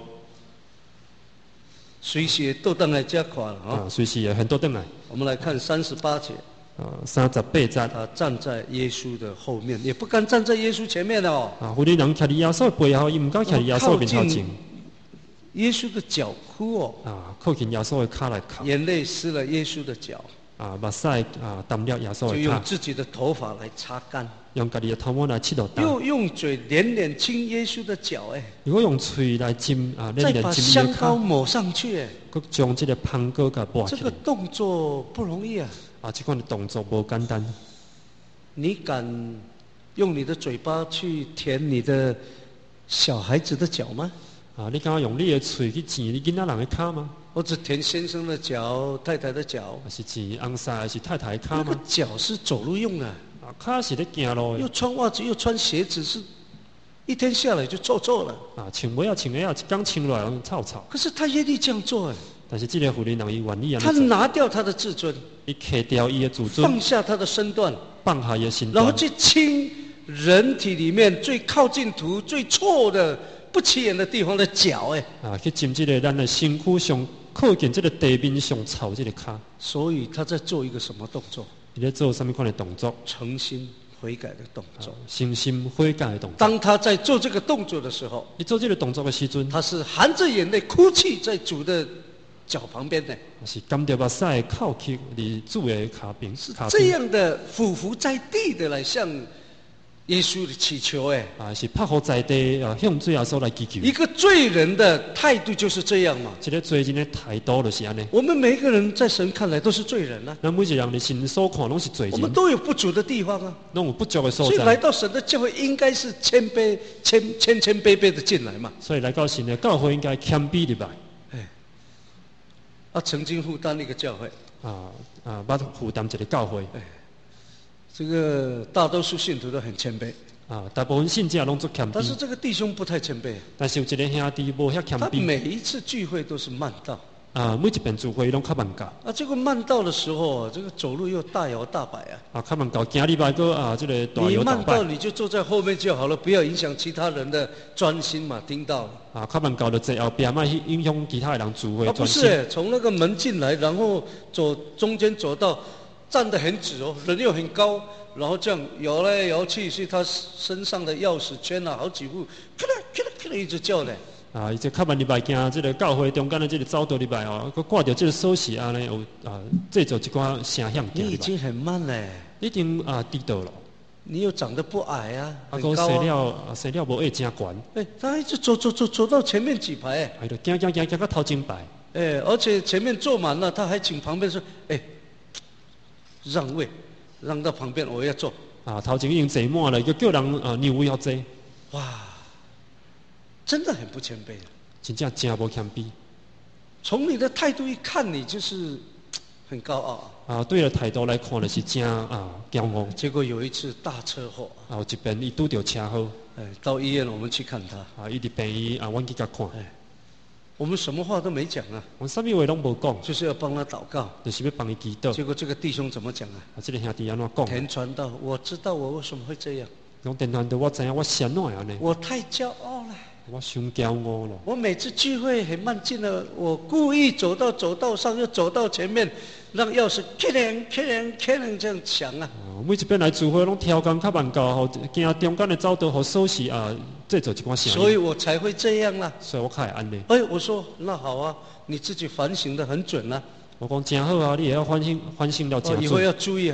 随时都等来加款了啊。 啊，随时也很多等来。 我们来看三十八节。 啊，三十八节。 他站在耶稣的后面，也不敢站在耶稣前面哦。 啊，妇人人徛伫耶稣背后，伊唔敢徛伫耶稣面头前。 耶稣的脚哭哦。 啊，靠近耶稣的脚来哭。 眼泪湿了耶稣的脚。 啊，目屎啊澹了耶稣的脚。 就用自己的头发来擦干。 用家己的头毛来拭落干。 又用嘴连连亲耶稣的脚，哎。 如果用嘴来亲啊，连连亲耶稣。 再把香膏抹上去，哎。 佮将这个香膏给抹起来。 这个动作不容易啊。 啊，这款的动作不简单。 你敢用你的嘴巴去舔你的小孩子的脚吗？ 啊，你敢用你的嘴去舔你囡仔人的脚吗？ 或者舔先生的脚、太太的脚？ 还是舔翁婿还是太太的脚吗？ 那个脚是走路用的。 啊，脚是咧行路的。 又穿袜子又穿鞋子，是一天下来就臭臭了。 啊，穿袜啊穿鞋啊，一刚穿落来臭臭。 可是他愿意这样做哎。 但是这个妇人人伊愿意安尼做。 他拿掉他的自尊。 伊揢掉伊的自尊。 放下他的身段。 放下伊的身段。 然后去亲人体里面最靠近土、最臭的、不起眼的地方的脚哎。 啊，去亲这个咱的身躯上靠近这个地面上臭这个脚。 所以他在做一个什么动作？ 你在做什么款的动作？ 诚心悔改的动作。 诚心悔改的动作。 当他在做这个动作的时候， 你做这个动作的时阵， 他是含着眼泪哭泣在主的脚旁边的。 是甘着目屎靠去伫主的脚边。 是这样的俯伏在地的来向耶稣的祈求哎。 啊，是拍伏在地啊，向主耶稣来祈求。 一个罪人的态度就是这样嘛。 这个罪人的态度就是安尼。 我们每一个人在神看来都是罪人啊。 咱每一个人的心所看拢是罪人。 我们都有不足的地方啊。 拢有不足的所在。 所以来到神的教会，应该是谦卑、谦谦谦卑卑的进来嘛。 所以来到神的教会，应该谦卑入来。 哎，啊，曾经负担一个教会。 啊啊，捌负担一个教会。 哎。这个大多数信徒都很谦卑啊，大部分信者拢做谦卑。 但是这个弟兄不太谦卑。 但是有一个兄弟无遐谦卑。 他每一次聚会都是慢到。 啊，每一遍聚会拢较慢到。 啊，这个慢到的时候，这个走路又大摇大摆啊。 啊，较慢到，行礼拜个啊，这个大摇大摆。 你慢到你就坐在后面就好了，不要影响其他人的专心嘛，听到。 啊，较慢到就坐后边，莫去影响其他的人聚会专心。 啊，不是，从那个门进来，然后走中间走到。站得很直哦，人又很高，然后这样摇来摇去，是他身上的钥匙圈啊，好几副，咔啦咔啦咔啦一直叫嘞。 啊，伊这较慢入来行，这个教会中间的这个走道入来哦，佮挂着这个锁匙安尼有啊，制作一寡声响。 你已经很慢嘞， 已经啊低到了。 你又长得不矮啊， 很高啊。 生了生了无会真悬。 哎，他一直走走走走到前面几排。 哎，就行行行行到头前排。 哎，而且前面坐满了，他还请旁边说，哎。让位，让到旁边，我要坐。 啊，头前已经坐满了，就叫人啊让位要坐。 哇，真的很不谦卑。 真正真无谦卑。 从你的态度一看，你就是很高傲。 啊，对了态度来看，就是真啊骄傲。 结果有一次大车祸。 啊，有一遍伊拄到车祸。 哎，到医院我们去看他。 啊，伊伫病院啊，阮去甲看。 哎。我们什么话都没讲啊， 我什么话拢无讲， 就是要帮他祷告， 就是要帮伊祈祷。 结果这个弟兄怎么讲啊？ 啊，这个兄弟安怎讲？ 田传道，我知道我为什么会这样。 讲田传道，我知影我是安怎样呢？ 我太骄傲了。 我伤骄傲了。 我每次聚会很慢进了，我故意走到走道上，又走到前面，让钥匙开铃开铃开铃这样响啊。 哦，每一遍来聚会拢挑工较慢到，吼，惊中间的走道和锁匙啊，这做一寡声。 所以我才会这样啦。 所以我才会安尼。 哎，我说那好啊，你自己反省得很准啊。 我讲真好啊，你也要反省反省了真准。 哦，以后要注意哈。 以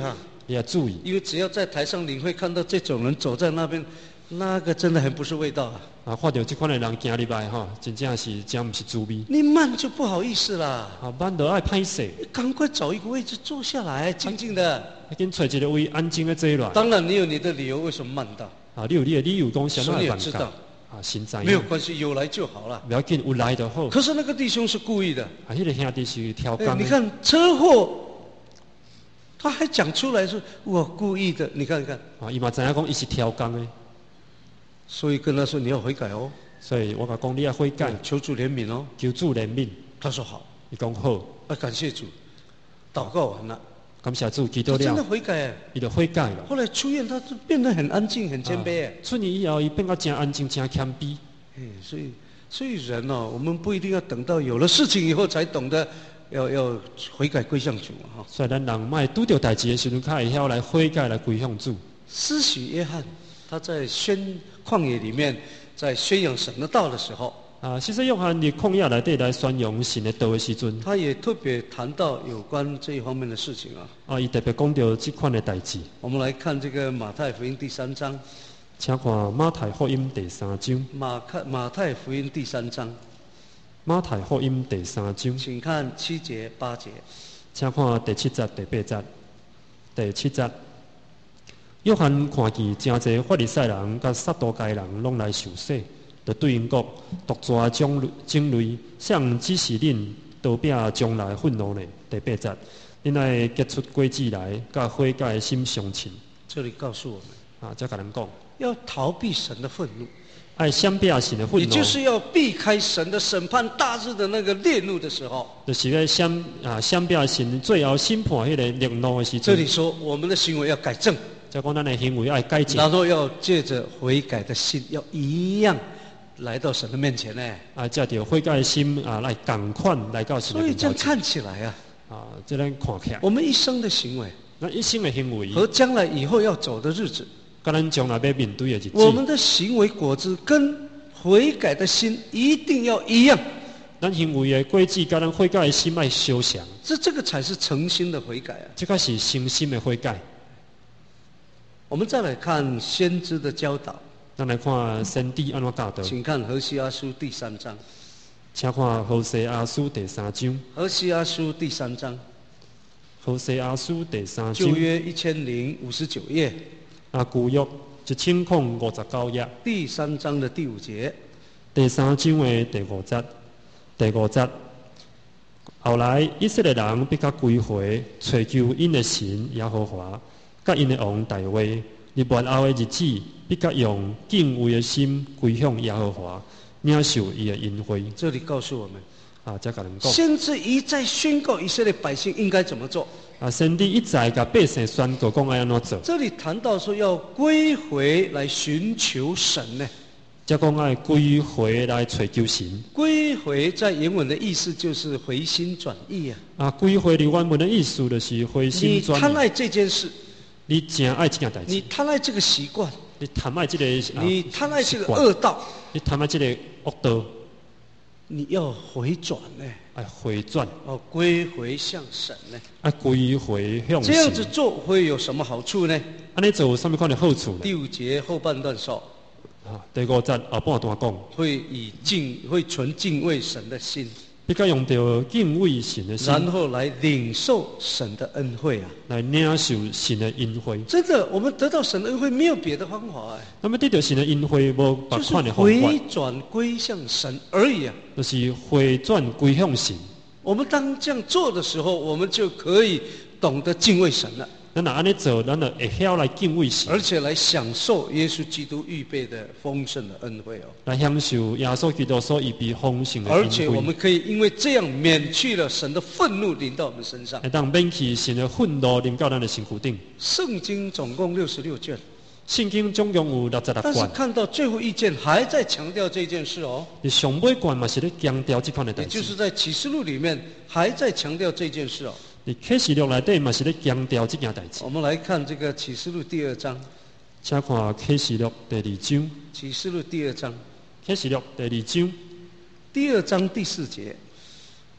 你要注意， 因为只要在台上，你会看到这种人走在那边，那个真的很不是味道啊。 啊，看到这款的人行入来吼，真正是真不是滋味。 你慢就不好意思啦， 啊，慢就爱歹势， 赶快找一个位置坐下来，静静的。 要紧找一个位安静的坐落来。 当然，你有你的理由，为什么慢到？ 啊，你有你的理由讲啥神也慢到？ 知道， 啊，神知没有关系，有来就好了。 不要紧，有来就好。 可是那个弟兄是故意的。 啊，迄个兄弟是挑哎， 工的。 你看车祸，他还讲出来说我故意的，你看看。 啊，伊嘛知影讲伊是挑工的， 所以跟他说你要悔改哦。 所以我甲讲你要悔改， 求主怜悯哦。 求主怜悯。 他说好， 伊讲好， 啊，感谢主，祷告完了， 感谢主，祈祷他真的了， 悔改哎。 伊就悔改了。 后来出院，他就变得很安静、很谦卑哎。 出年以后，伊变到真安静、真谦卑。 哎，所以所以人哦，我们不一定要等到有了事情以后才懂得要要悔改归向主哈。 所以咱人莫拄着代志的时阵，较会晓来悔改来归向主。 施洗约翰他在宣旷野里面，在宣扬神的道的时候， 啊，其实约翰伫旷野内底来宣扬神的道的时阵， 他也特别谈到有关这一方面的事情啊。 啊，伊特别讲到这款的代志。 我们来看这个马太福音第三章。 请看马太福音第三章。 马太马太福音第三章。 马太福音第三章。 请看七节八节。 请看第七节、第八节。第七节，约翰看见真侪法利赛人甲撒都该人拢来受洗，就对因讲：独抓种种类，像只是恁道饼将来愤怒呢。第八节，恁爱结出果子来，甲悔改的心相亲。 这里告诉我们啊，再甲人讲。 要逃避神的愤怒， 爱闪避神的愤怒， 也就是要避开神的审判大日的那个烈怒的时候， 就是要闪啊闪避神最后审判迄个烈怒的时阵。 这里说我们的行为要改正， 再讲咱的行为要改正， 然后要借着悔改的心，要一样来到神的面前呢。 啊，借着悔改的心啊，来共款来到神的面前。 所以这样看起来啊， 啊，这咱看起来， 我们一生的行为， 那一生的行为和将来以后要走的日子， 跟咱将来要面对的日子， 我们的行为果子跟悔改的心一定要一样。 咱行为的轨迹，跟咱悔改的心要相像。 这这个才是诚心的悔改啊！ 这个是诚心的悔改。 我们再来看先知的教导。 咱来看先知安怎教导。 请看何西阿书第三章。 请看何西阿书第三章。 何西阿书第三章。 何西阿书第三章。 旧约一千零五十九页。 啊，旧约一千零五十九页。 第三章的第五节。 第三章的第五节。第五节。后来以色列人必甲归回，找求因的神耶和华，甲因的王大卫。日末后的日子，必甲用敬畏的心归向耶和华，领受伊的恩惠。 这里告诉我们， 啊，再甲人讲， 先知一再宣告以色列百姓应该怎么做。 啊，先知一再甲百姓宣告讲要安怎做。 这里谈到说要归回来寻求神呢。 即讲爱归回来找求神。 归回在原文的意思就是回心转意啊。 啊，归回的原文的意思就是回心转意。 你贪爱这件事， 你真爱这件代志。 你贪爱这个习惯， 你贪爱这个，啊、 你贪爱这个恶道， 你贪爱这个恶道， 你要回转呢。 爱回转。 哦，归回向神呢。 爱归回向神。 这样子做会有什么好处呢？ 安尼做有什么款的好处呢？ 第五节后半段说。 啊，第五节后半段讲， 会以敬会存敬畏神的心， 比较用到敬畏神的心， 然后来领受神的恩惠啊， 来领受神的恩惠。 真的，我们得到神的恩惠没有别的方法哎。 那么得到神的恩惠，无别款的方法， 就是回转归向神而已啊。 就是回转归向神。 我们当这样做的时候，我们就可以懂得敬畏神了。 咱若安尼做，咱就会晓来敬畏神， 而且来享受耶稣基督预备的丰盛的恩惠哦。 来享受耶稣基督所预备丰盛的恩惠。 而且我们可以因为这样免去了神的愤怒临到我们身上。 会当免去神的愤怒临到咱的身躯顶。 圣经总共六十六卷。 圣经总共有六十六卷。 但是看到最后一卷还在强调这件事哦。 你上尾卷嘛是咧强调这款的代志。 也就是在启示录里面还在强调这件事哦。 你启示录内底嘛是咧强调这件代志。 我们来看这个启示录第二章。 请看启示录第二章。 启示录第二章。 启示录第二章。 第二章第四节。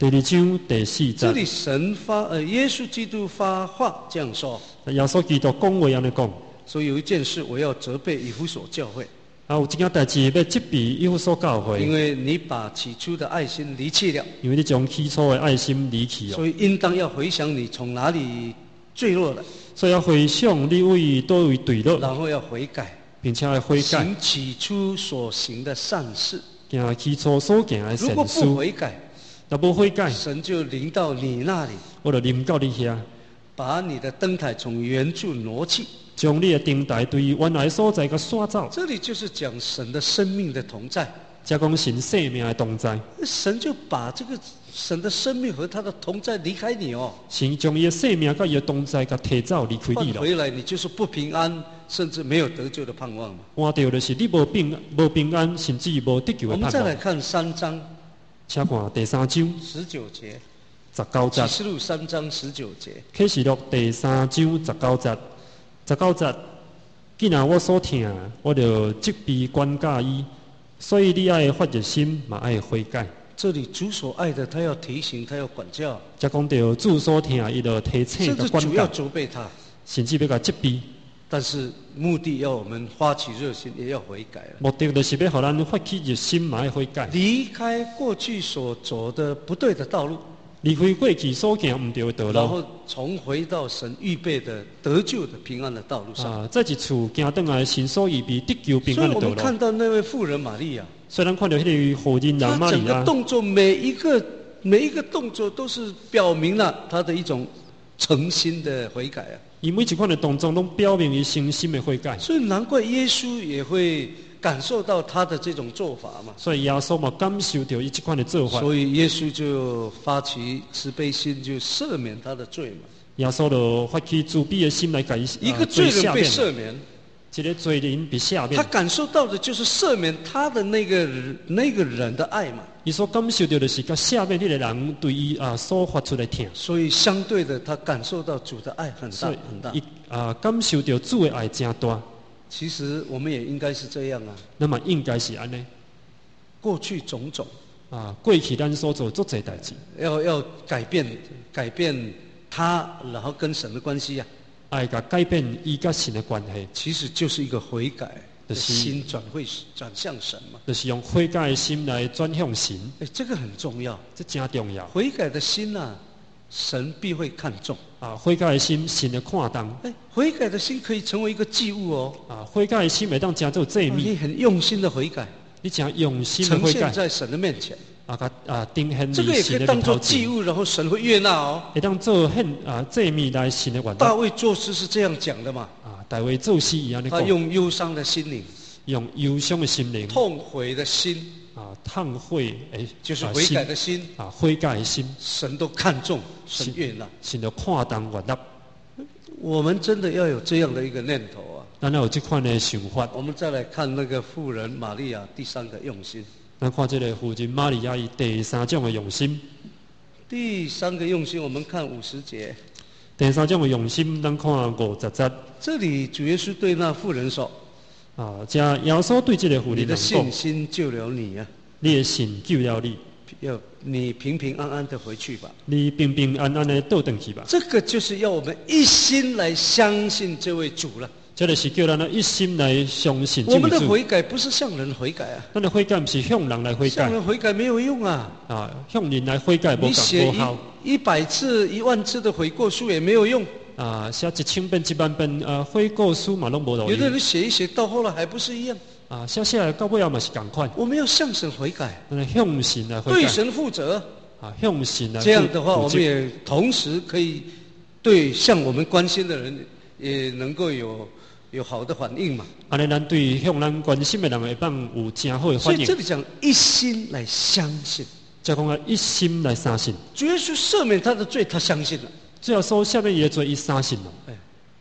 第二章第四节， 这里神发呃，耶稣基督发话这样说。 耶稣基督讲话安尼讲。 所以有一件事我要责备以弗所教会。 啊，有一件代志要责备以弗所教会。 因为你把起初的爱心离弃了。 因为你将起初的爱心离弃了。 所以应当要回想你从哪里坠落的。 所以要回想你为多位坠落。 然后要悔改， 并且要悔改。 行起初所行的善事。 行起初所行的善事。 如果不悔改， 若不悔改， 神就临到你那里。 我就临到你遐， 把你的灯台从原处挪去。 将你的灯台对原来所在给刷走。 这里就是讲神的生命的同在。 这讲神生命的同在。 神就把这个神的生命和他的同在离开你哦。 神将伊的生命跟伊的同在给提走离开你了。 回来你就是不平安，甚至没有得救的盼望嘛。 换到就是你无平无平安，甚至无得救的盼望。 我们再来看三章。 请看第三章十九节。 十九节。 启示录三章十九节。 启示录第三章十九节。十九节，既然我所听，我就责备管教伊，所以你爱发热心，嘛爱悔改。 这里主所爱的，他要提醒，他要管教。 才讲到主所听，伊就提醒甲管教。 甚至主要责备他， 甚至要甲责备。 但是目的要我们发起热心，也要悔改了。 目的就是要互咱发起热心，嘛爱悔改。 离开过去所走的不对的道路。 离开过去所行唔对的道路， 然后重回到神预备的得救的平安的道路上。 啊，在一处行倒来神所预备得救平安的道路。 所以我们看到那位妇人玛利亚， 虽然看到迄个妇人玛利亚， 她整个动作每一个每一个动作都是表明了她的一种诚心的悔改啊。 伊每一款的动作拢表明伊诚心的悔改。 所以难怪耶稣也会感受到他的这种做法嘛。 所以耶稣嘛感受到伊这款的做法。 所以耶稣就发起慈悲心，就赦免他的罪嘛。 耶稣就发起慈悲的心来改一个罪人被赦免， 一个罪人被赦免。 他感受到的就是赦免他的那个那个人的爱嘛。 伊所感受到的是甲赦免迄个人对伊啊所发出的疼。 所以相对的，他感受到主的爱很大很大。 伊啊感受到主的爱真大。 其实我们也应该是这样啊。 那么应该是安尼。 过去种种啊，过去咱所做足侪代志， 要要改变改变他，然后跟神的关系啊。 爱甲改变伊甲神的关系， 其实就是一个悔改的心转会转向神嘛。 就是用悔改的心来转向神。 哎，这个很重要， 这真重要。 悔改的心啊，神必会看重。 啊，悔改的心，神的看重。 哎，悔改的心可以成为一个祭物哦。 啊，悔改的心会当真做祭物。 你很用心的悔改， 你真用心的悔改， 呈现在神的面前。 啊，甲啊，定献这个也可以当做祭物，然后神会悦纳哦。 会当做献啊祭物来神的悦纳。 大卫作诗是这样讲的嘛？ 啊，大卫作诗一样的讲。 他用忧伤的心灵， 用忧伤的心灵， 痛悔的心。 啊，痛悔诶， 就是悔改的心啊，悔改的心， 神都看重，神悦纳， 神都看重悦纳。 我们真的要有这样的一个念头啊！ 咱要有这款的想法。 我们再来看那个妇人玛利亚第三个用心。 咱看这个妇人玛利亚伊第三种的用心。 第三个用心，我们看五十节。 第三种的用心，咱看五十节。 这里主耶稣对那妇人说。 啊，这耶稣对这个妇人讲：你的信心救了你啊！ 你的信救了你， 要你平平安安的回去吧。 你平平安安的倒回去吧。 这个就是要我们一心来相信这位主了。 这个是叫咱一心来相信。 我们的悔改不是向人悔改啊。 咱的悔改不是向人来悔改。 向人悔改没有用啊。 啊，向人来悔改无你写一一百次、一万次的悔过书也没有用。 啊，写一千遍、一万遍，呃，悔过书嘛，拢无路用。 有的人写一写，到后来还不是一样。 啊，写写来到尾啊嘛是同款。 我们要向神悔改， 向神来悔改， 对神负责。 啊，向神来。 这样的话，我们也同时可以对向我们关心的人，也能够有有好的反应嘛。 安尼，咱对向咱关心的人会当有真好的反应。 所以这里讲一心来相信， 再讲啊，一心来相信。 主耶稣赦免他的罪，他相信了。 只要说下面也做一相信了。 哎，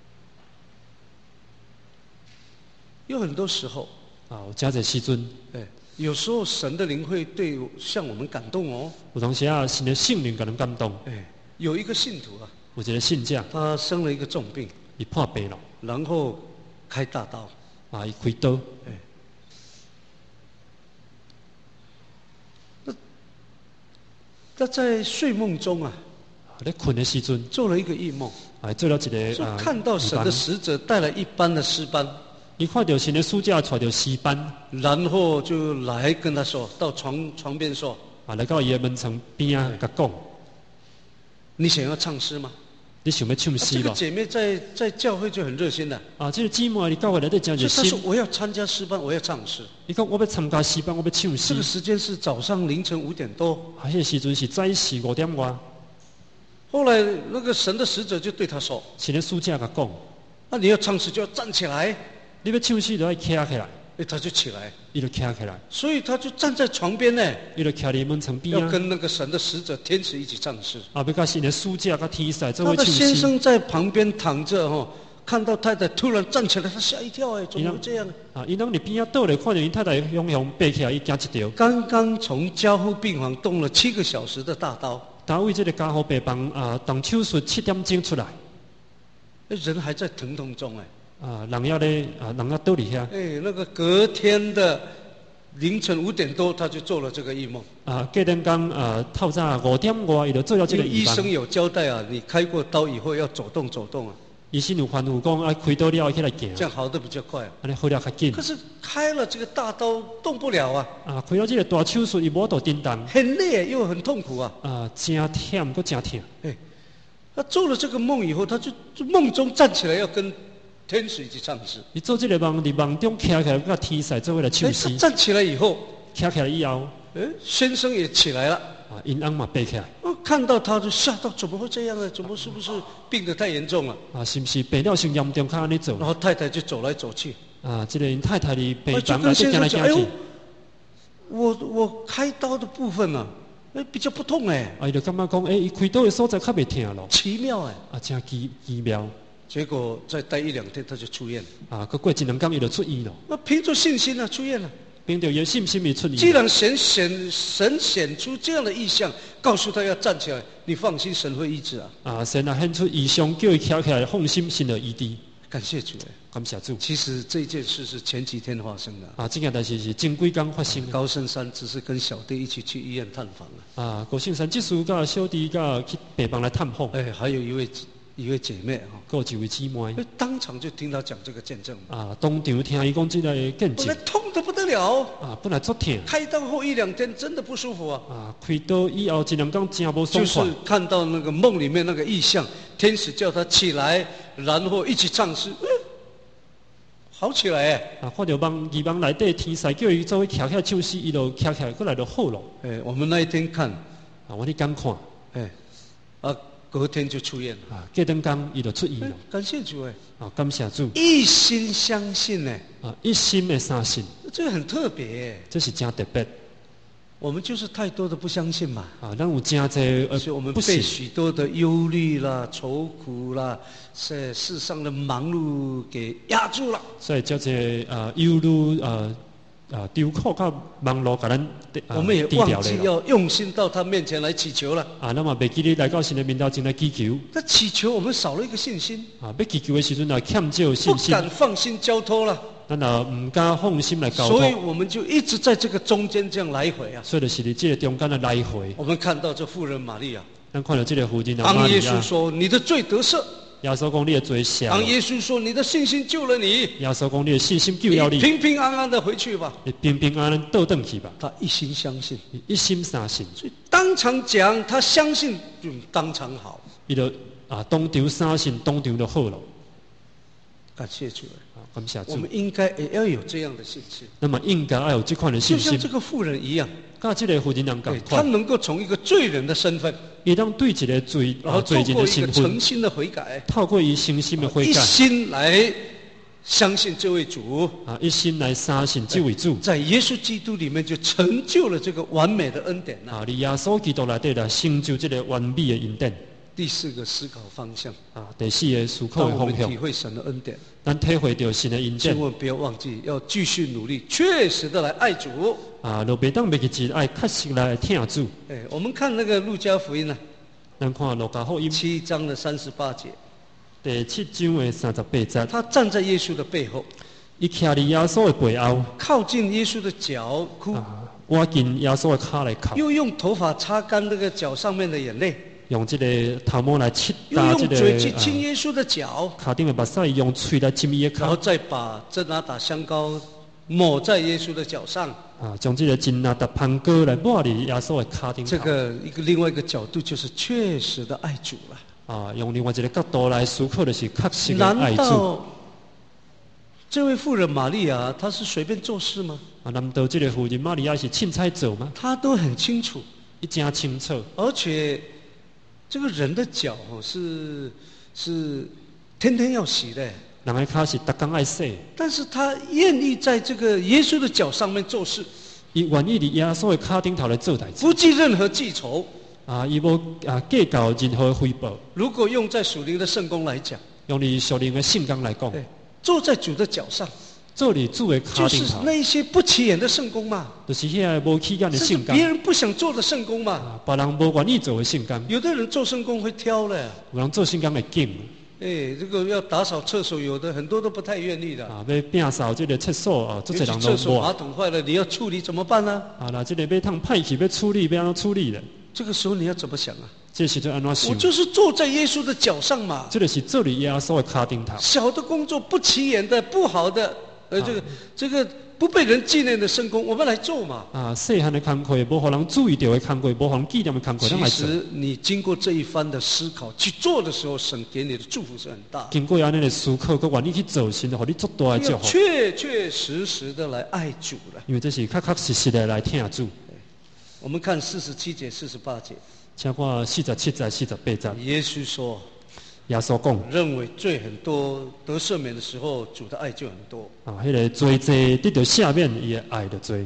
有很多时候啊，有真侪时阵， 哎，有时候神的灵会对向我们感动哦。 有当时啊，神的圣灵给人感动。 哎，有一个信徒啊， 有一个信者， 他生了一个重病， 伊破病了， 然后开大刀， 啊，伊开刀。 哎，那他在睡梦中啊， 咧困的时阵， 做了一个异梦， 啊，做了一个说啊， 看到神的使者带来一班的诗班， 伊看到神的书架带着诗班， 然后就来跟他说，到床床边说， 啊，来到伊的门床边啊，甲讲， 你想要唱诗吗？ 你想要唱啊、这个诗无？ 姐妹在在教会就很热心的， 啊，这个姊妹你教会内底真热所以她说心， 我要参加诗班，我要唱诗。 伊讲我要参加诗班，我要唱诗这个。时间是早上凌晨五点多。 啊，迄个时阵是早时五点外， 后来那个神的使者就对他说神的书架甲讲，：“ 那、你要唱诗就要站起来。 你要唱诗就要徛起来，” 哎，他就起来， 伊就徛起来， 所以他就站在床边呢， 伊就徛伫门床边啊， 要跟那个神的使者天使一起唱诗。 啊，要甲神的书架甲天使做他的伙唱诗。 先生在旁边躺着哈、哦，看到太太突然站起来，他吓一跳，哎，怎么会这样？ 啊，伊当伫边仔倒咧，看到因太太雄雄爬起来，伊惊一跳。 刚刚从加护病房动了七个小时的大刀， 大卫这个家护病房啊，动手术七点钟出来， 人还在疼痛中，哎。 啊，人要咧啊，人要倒伫遐， 哎，那个隔天的凌晨五点多，他就做了这个异梦。 啊，隔天讲啊，透早五点外，伊就做了这因个预防。 为医生有交代啊，你开过刀以后要走动走动啊， 医生有吩咐讲，啊，开刀了起来行， 这样好的比较快啊。 安尼好了较紧可。是开了这个大刀动不了啊， 啊，开了这个大手术，伊无度震动， 很累又很痛苦啊。 啊，真忝，佫真痛。 哎，他做了这个梦以后，他就就梦中站起来要跟天使一起唱诗。 伊做这个梦，伫梦中徛起来，甲天使做伙来哎， 唱诗他。站起来以后， 徛起来以后， 哎，先生也起来了。 啊，因翁嘛爬起来， 哦，看到他就吓到，怎么会这样呢？怎么是不是病得太严重了？ 啊，是毋是病了伤严重，较安尼做然？后太太就走来走去， 啊，这个因太太伫病哎就房内底跟先生讲：“哎呦行来行去，， 我我开刀的部分呢、啊，哎比较不痛哎， 啊，伊就感觉讲，诶，伊开刀的所在较袂疼咯， 奇妙哎。 啊，真奇奇妙。 结果再待一两天他就出院了。 啊，佮过一两工伊就出院咯， 那凭着信心呢、啊、出院了。 凭着伊信心伊出既院。 然神显神显出这样的意象，告诉他要站起来，你放心，神会医治啊。 啊，神啊显出异象，叫伊徛起来，放心，神就医治。 感谢主哎。 感谢主。 其实这件事是前几天发生的。 啊，这件代志是前几工发生的。 高圣山只是跟小弟一起去医院探访啊。 啊，高圣山即次甲小弟甲去病房来探访， 哎，还有一位一位姐妹啊， 还有一位姊妹。 哎，当场就听他讲这个见证。 啊，当场听伊讲即个见本来证。 痛得不得了， 啊，本来足痛。 开刀后一两天真的不舒服啊。 啊，开刀以后一两工真无爽就是快。 看到那个梦里面那个意象，天使叫他起来，然后一起唱诗，嗯好起来哎。 啊，看到梦异梦内底天使叫伊做伙徛起来唱诗，伊就徛起来，过来就好咯。 哎，我们那一天看， 啊，我咧敢看， 哎，啊，隔天就出院了。 啊，过等工伊就出院哎咯。 感谢主哎， 啊，感谢主。 一心相信呢， 啊，一心的相信， 这个很特别哎。 这是真特别。 我们就是太多的不相信嘛， 啊，咱有真侪呃所以我们不信， 被许多的忧虑啦、愁苦啦、在世上的忙碌给压住了。 所以叫这呃忧虑呃呃愁苦甲忙碌，甲咱呃我们也低忘记调了。 要用心到他面前来祈求了。 啊，那么袂记你来到神的面头前来祈求。 那祈求我们少了一个信心， 啊，要祈求的时阵啊，欠少不信心， 敢放心交托了， 咱也唔敢放心来交所以托。 我们就一直在这个中间这样来回啊。 所以就是伫这个中间的来回， 我们看到这妇人玛利亚， 咱看到这个妇人啊， 当耶玛利亚， 稣说你的罪得赦， 耶稣讲你的罪赦了， 当耶稣说你的信心救了你， 耶稣讲你的信心救你了你， 平平安安的回去吧。 你平平安安倒转去吧。 他一心相信， 你一心相信， 所以当场讲他相信就当场好。 伊就啊当场相信，当场就好了。 感谢主， 啊，感谢主。 我们应该也要有这样的信心， 那么应该要有这款的就信心像这，个妇人一样， 甲这个妇人人共对他款， 能够从一个罪人的身份， 伊当对一个罪然后啊罪人透过一个的身份诚，心的悔改， 透过伊诚心的悔一改心来相信这位主， 啊，一心来相信这位主在耶稣基督里面就成就了这个完美的恩典了。 啊，伫耶稣基督内底来成就这个完美的恩典第四个思考方向， 啊。第四个思考当的方向我们体，会神的恩典， 咱体会到神的恩典千万不要忘记要继续努力，确实的来爱主。 啊，就袂当袂记一爱确实来听主。 哎，我们看那个路加福音呢、 咱看路加福音七章的三十八节， 第七章的三十八节， 他站在耶稣的背后， 伊徛伫耶稣的背后， 靠近耶稣的脚，哭， 啊， 挖进耶稣的脚来哭， 又用头发擦干那个脚上面的眼泪， 用这个头毛来拭又打这个用嘴去啊亲耶稣的脚， 脚顶的目屎，用嘴来亲伊的然后脚， 再把真拿打香膏抹在耶稣的脚上。 啊，将这个真拿达香膏来抹伫耶稣的脚顶头。 这个一个另外一个角度就是确实的爱主了。 啊，用另外一个角度来思考的是确实的爱难主。 道这位妇人玛利亚她是随便做事吗？ 啊，难道这个妇人玛利亚是凊彩做吗？ 她都很清楚， 伊真清楚。 而且这个人的脚哦是是天天要洗的， 人的脚是逐工爱洗， 但是她愿意在这个耶稣的脚上面做事， 伊愿意伫耶稣的脚顶头来做代志。 不计任何记仇。 啊，伊无啊计较任何的回报。 如果用在属灵的圣工来讲， 用你属灵的圣工来讲， 对，坐在主的脚上， 做你主的就是脚顶头， 那一些不起眼的圣工嘛， 就是遐个无起眼的是圣工。 别人不想做的圣工嘛。 啊，别人无愿意做的圣工， 有的人做圣工会挑嘞， 有人做圣工会紧。 哎，这个要打扫厕所，有的很多都不太愿意的。 啊，要摒扫这个厕所啊，做尤其侪人都厕所马无。 桶坏了，你要处理怎么办呢？ 啊，那这个要通歹去要处理，要安怎处理咧？ 这个时候你要怎么想啊？ 这时阵安怎我想？ 就是坐在耶稣的脚上嘛。 这个是做你耶稣的脚顶头。 小的工作不起眼的、不好的，呃，这个、 啊这个不被人纪念的圣工，我们来做嘛。 啊，细汉的工课，无互人注意到的工课，无互人纪念的工课，咱其来做。 实你经过这一番的思考去做的时候，神给你的祝福是很大的。 经过安尼的思考，佮愿意去做，神就互你足大的祝要福。 确确实实的来爱主了。 因为这是确确实实的来听主。 我们看四十七节、四十八节， 请看四十七节、四十八节， 耶稣说。 耶稣讲认为罪很多得赦免的时候，主的爱就很多。 啊，迄、那个罪罪得到赦免，伊的爱的罪。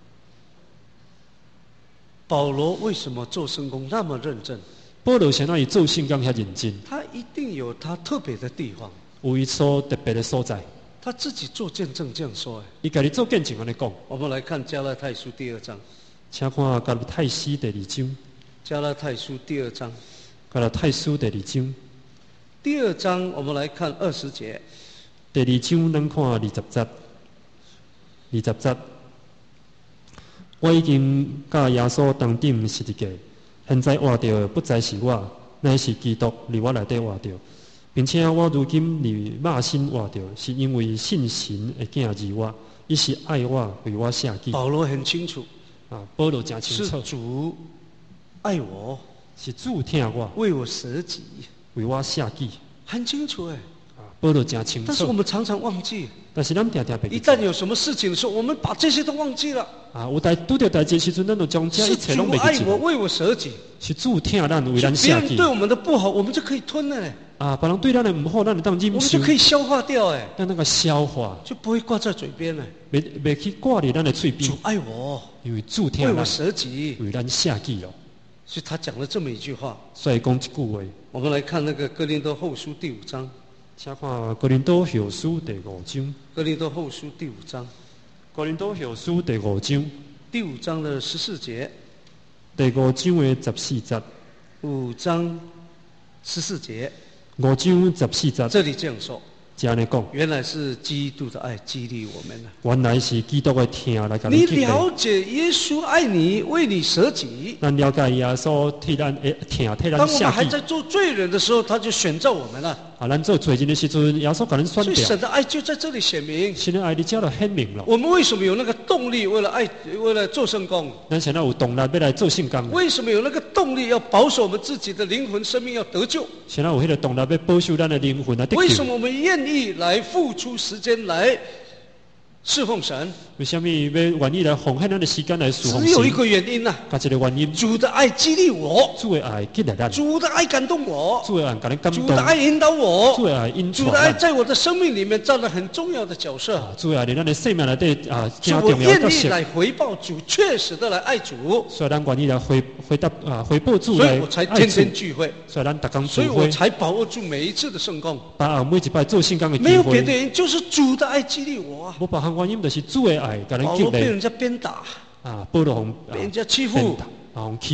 保罗为什么做圣工那么认真？ 保罗想到伊做圣工遐认真， 他一定有他特别的地方。 有伊所特别的所在。 他自己做见证这样说：“哎， 伊家己做见证安尼讲。 我们来看加拉太书第二章。 请看加拉太书第二章。 加拉太书第二章， 加拉太书第二章。 第二章我们来看二十节。 第二章咱看二十节。二十节，我已经甲耶稣同顶十字架，现在活着不再是我，乃是基督伫我内底活着，并且我如今伫肉身活着，是因为信神的囝儿我，伊是爱我，为我舍己。 保罗很清楚， 啊，保罗真清是楚， 主爱我， 是主听我， 为我舍己， 为我舍己。 很清楚哎。 啊，保罗真清但是我楚。 们常常忘记， 但是咱常常袂一记得旦有什么事情的时候，我们把这些都忘记了。 啊，有代拄着代志的时阵，咱就将这是一切拢主爱我， 袂记得。 为我舍己。 是主听咱，为咱别舍己人对。我们的不好，我们就可以吞了嘞， 啊，别人对咱的唔好，咱就当忍我们受就可以消化掉哎， 咱那个消化， 就不会挂在嘴边了。 袂袂去挂伫咱的嘴边主，爱我， 因为主听为我咱， 舍己， 为咱舍己咯。 所以他讲了这么一句话。 所以讲一句话， 我们来看那个哥林多后书第五章， 请看哥林多后书第五章。 哥林多后书第五章， 哥林多后书第五章， 第五章的十四节， 第五章的十四节， 五章十四节， 五章十四节， 这里这样说， 这样尼讲， 原来是基督的爱激励我们了。 原来是基督的听来甲你激励。 了解耶稣爱你，为你舍己。 咱了解耶稣替咱诶听，替咱当我们舍己。 还在做罪人的时候，他就选召我们了。 啊，咱做罪人的时阵，耶稣甲咱选所以掉， 神的爱就在这里显明。 神的爱你遮就显明了。 我们为什么有那个动力，为了爱，为了做圣工？ 咱现在有动力要来做圣工， 为什么有那个动力要保守我们自己的灵魂生命要得救？ 现在有迄个动力要保守咱的灵魂啊，得救。 为什么我们愿意来付出时间来侍奉神？ 为什么要愿意来奉献咱的时间来侍奉只有一神？ 个原因呐、 甲一个原因， 主的爱激励我， 主的爱激励咱， 主的爱感动我， 主的爱甲咱感主动， 的爱引导主我， 的爱引主的爱传咱。 在我的生命里面占了很重要的角色。 啊，主的爱伫咱的生命内底啊， 所以真重要的我愿角色。 意来回报主，确实的来爱主， 所以咱愿意来回回答啊，回报主来所以我才爱主天天。聚会， 所以咱逐工所以聚会， 我才把握住每一次的圣工。 把握每一摆做圣工的机没有别的会。 原因，就是主的爱激励我啊。 无别项原因，就是主的爱甲咱激励。 保罗被人家鞭打， 啊，保罗互啊被人家欺负鞭打，啊，互欺负。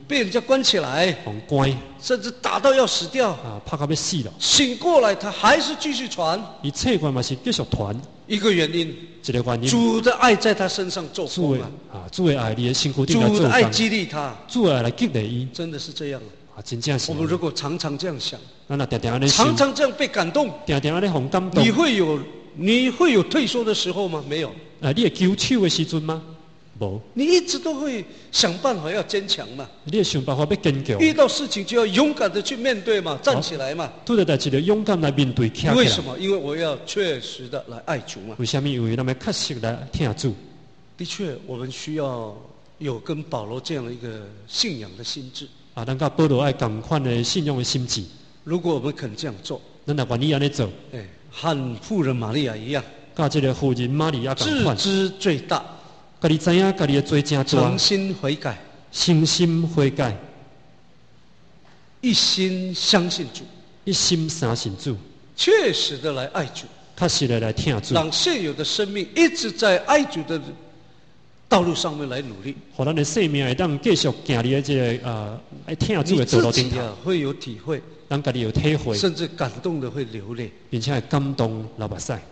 被人家关起来， 互关甚至打到要死掉， 啊，拍到要死了。 醒过来他还是继续传。 伊册关嘛是继续传， 一个原因， 一个原因。 主的爱在他身上做主的工啊， 啊，主的爱你的身躯顶来主的爱做工， 激励他， 主的爱来激励伊。 真的是这样。 啊，真正是。 我们如果常常这样想， 咱若定定安尼想， 常常这样被感动， 定定安尼互感动， 你会有你会有退缩的时候吗？没有。 啊，你会揪手的时阵吗？无。 你一直都会想办法要坚强嘛。 你会想办法要坚强。 遇到事情就要勇敢的去面对嘛，站起来嘛。 拄着代志就勇敢来面对，站起来。 为什么？因为我要确实的来爱主嘛。 为什么？因为咱们确实来听主。 的确，我们需要有跟保罗这样的一个信仰的心智。 啊，咱甲保罗爱同款的信仰的心智。 如果我们肯这样做， 咱若愿意安尼做， 哎，和妇人玛利亚一样， 甲这个妇人玛利亚同款， 自知最大， 家己知影家己的罪真大， 诚心悔改， 诚心悔改， 一心相信主， 一心相信主， 确实的来爱主， 确实的来听主， 让现有的生命一直在爱主的道路上面来努力， 互咱的生命会当继续行伫这个呃爱听主的道路顶头， 会有体会， 咱家己有体会， 甚至感动的会流泪， 并且会感动流目屎，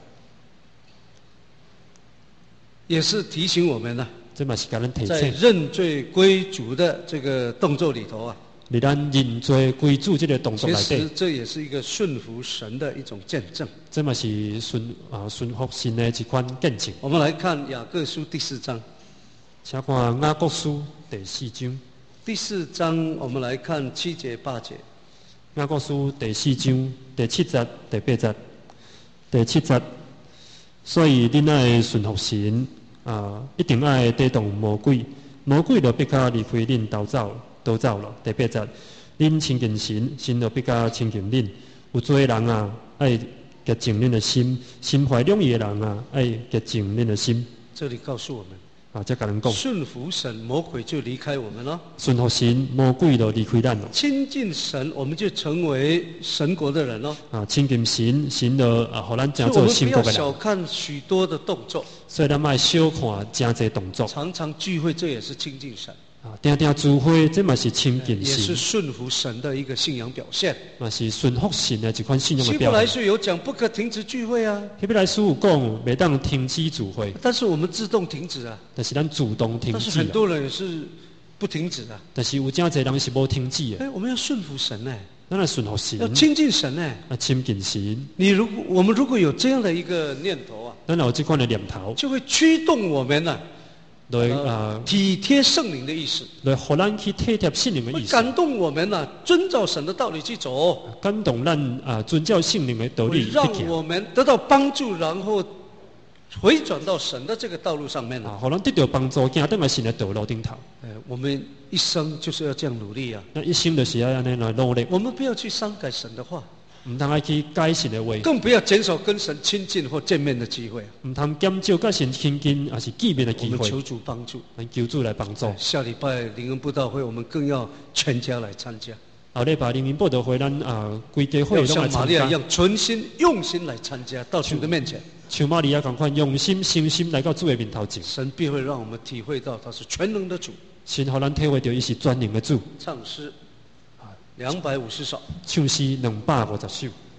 也是提醒我们呢、啊， 这嘛是甲咱提醒， 在认罪归主的这个动作里头啊， 伫咱认罪归主这个动作内底， 其实这也是一个顺服神的一种见证， 这嘛是顺啊顺服神的一款见证。 我们来看雅各书第四章。 请看雅各书第四章。 第四章，我们来看七节八节。 雅各书第四章第七节、第八节。第七节，所以恁爱顺服神啊，一定爱抵挡魔鬼，魔鬼就必甲离开恁逃走，逃走了。第八节，恁亲近神，神就必甲亲近恁。有罪的人啊，爱洁净恁的心；心怀两意的人啊，爱洁净恁的心。 这里告诉我们。 啊，再甲人讲， 顺服神，魔鬼就离开我们了； 顺服神，魔鬼就离开咱了。 亲近神，我们就成为神国的人了。啊， 亲近神，神就啊，互咱成做神国的人。 我们不要小看许多的动作， 所以咱莫小看真济动作。 常常聚会，这也是亲近神。 啊，定定聚会，这嘛是亲近神， 也是顺服神的一个信仰表现。 嘛是顺服神的一款信仰的表现。希伯来书有讲不可停止聚会啊。 希伯来书有讲袂当停止聚会， 但是我们自动停止啊。 但是咱主动停止。 但是很多人也是不停止啊。 但是有真济人是无停止的。 哎，我们要顺服神哎， 咱来顺服神， 要亲近神哎， 啊亲近神。 你如果我们如果有这样的一个念头啊， 咱有这款的念头， 就会驱动我们呢、啊。 来啊， 体贴圣灵的意思， 来互咱去体贴圣灵的意思， 感动我们呢、啊，遵照神的道理去走， 感动咱啊，遵照圣灵的道理去让我们得到帮助，然后回转到神的这个道路上面啊，互咱得到帮助，行登来神的道路顶头。 哎，我们一生就是要这样努力啊！ 那一生就是要安尼来努力。 我们不要去伤改神的话。 唔通爱去改神的话， 更不要减少跟神亲近或见面的机会。 唔通减少跟神亲近，还是见面的机会。 我们求主帮助， 求主来帮助。 下礼拜灵恩布道会，我们更要全家来参加。 后礼拜灵恩布道会，咱啊规家会都来参加。像玛利亚一样，存心用心来参加，到主的面前。 像玛利亚同款，用心诚心来到主的面头前。 神必会让我们体会到他是全能的主。 神互咱体会到伊是全能的主。 唱诗。两百五十首， 唱诗两百五十首。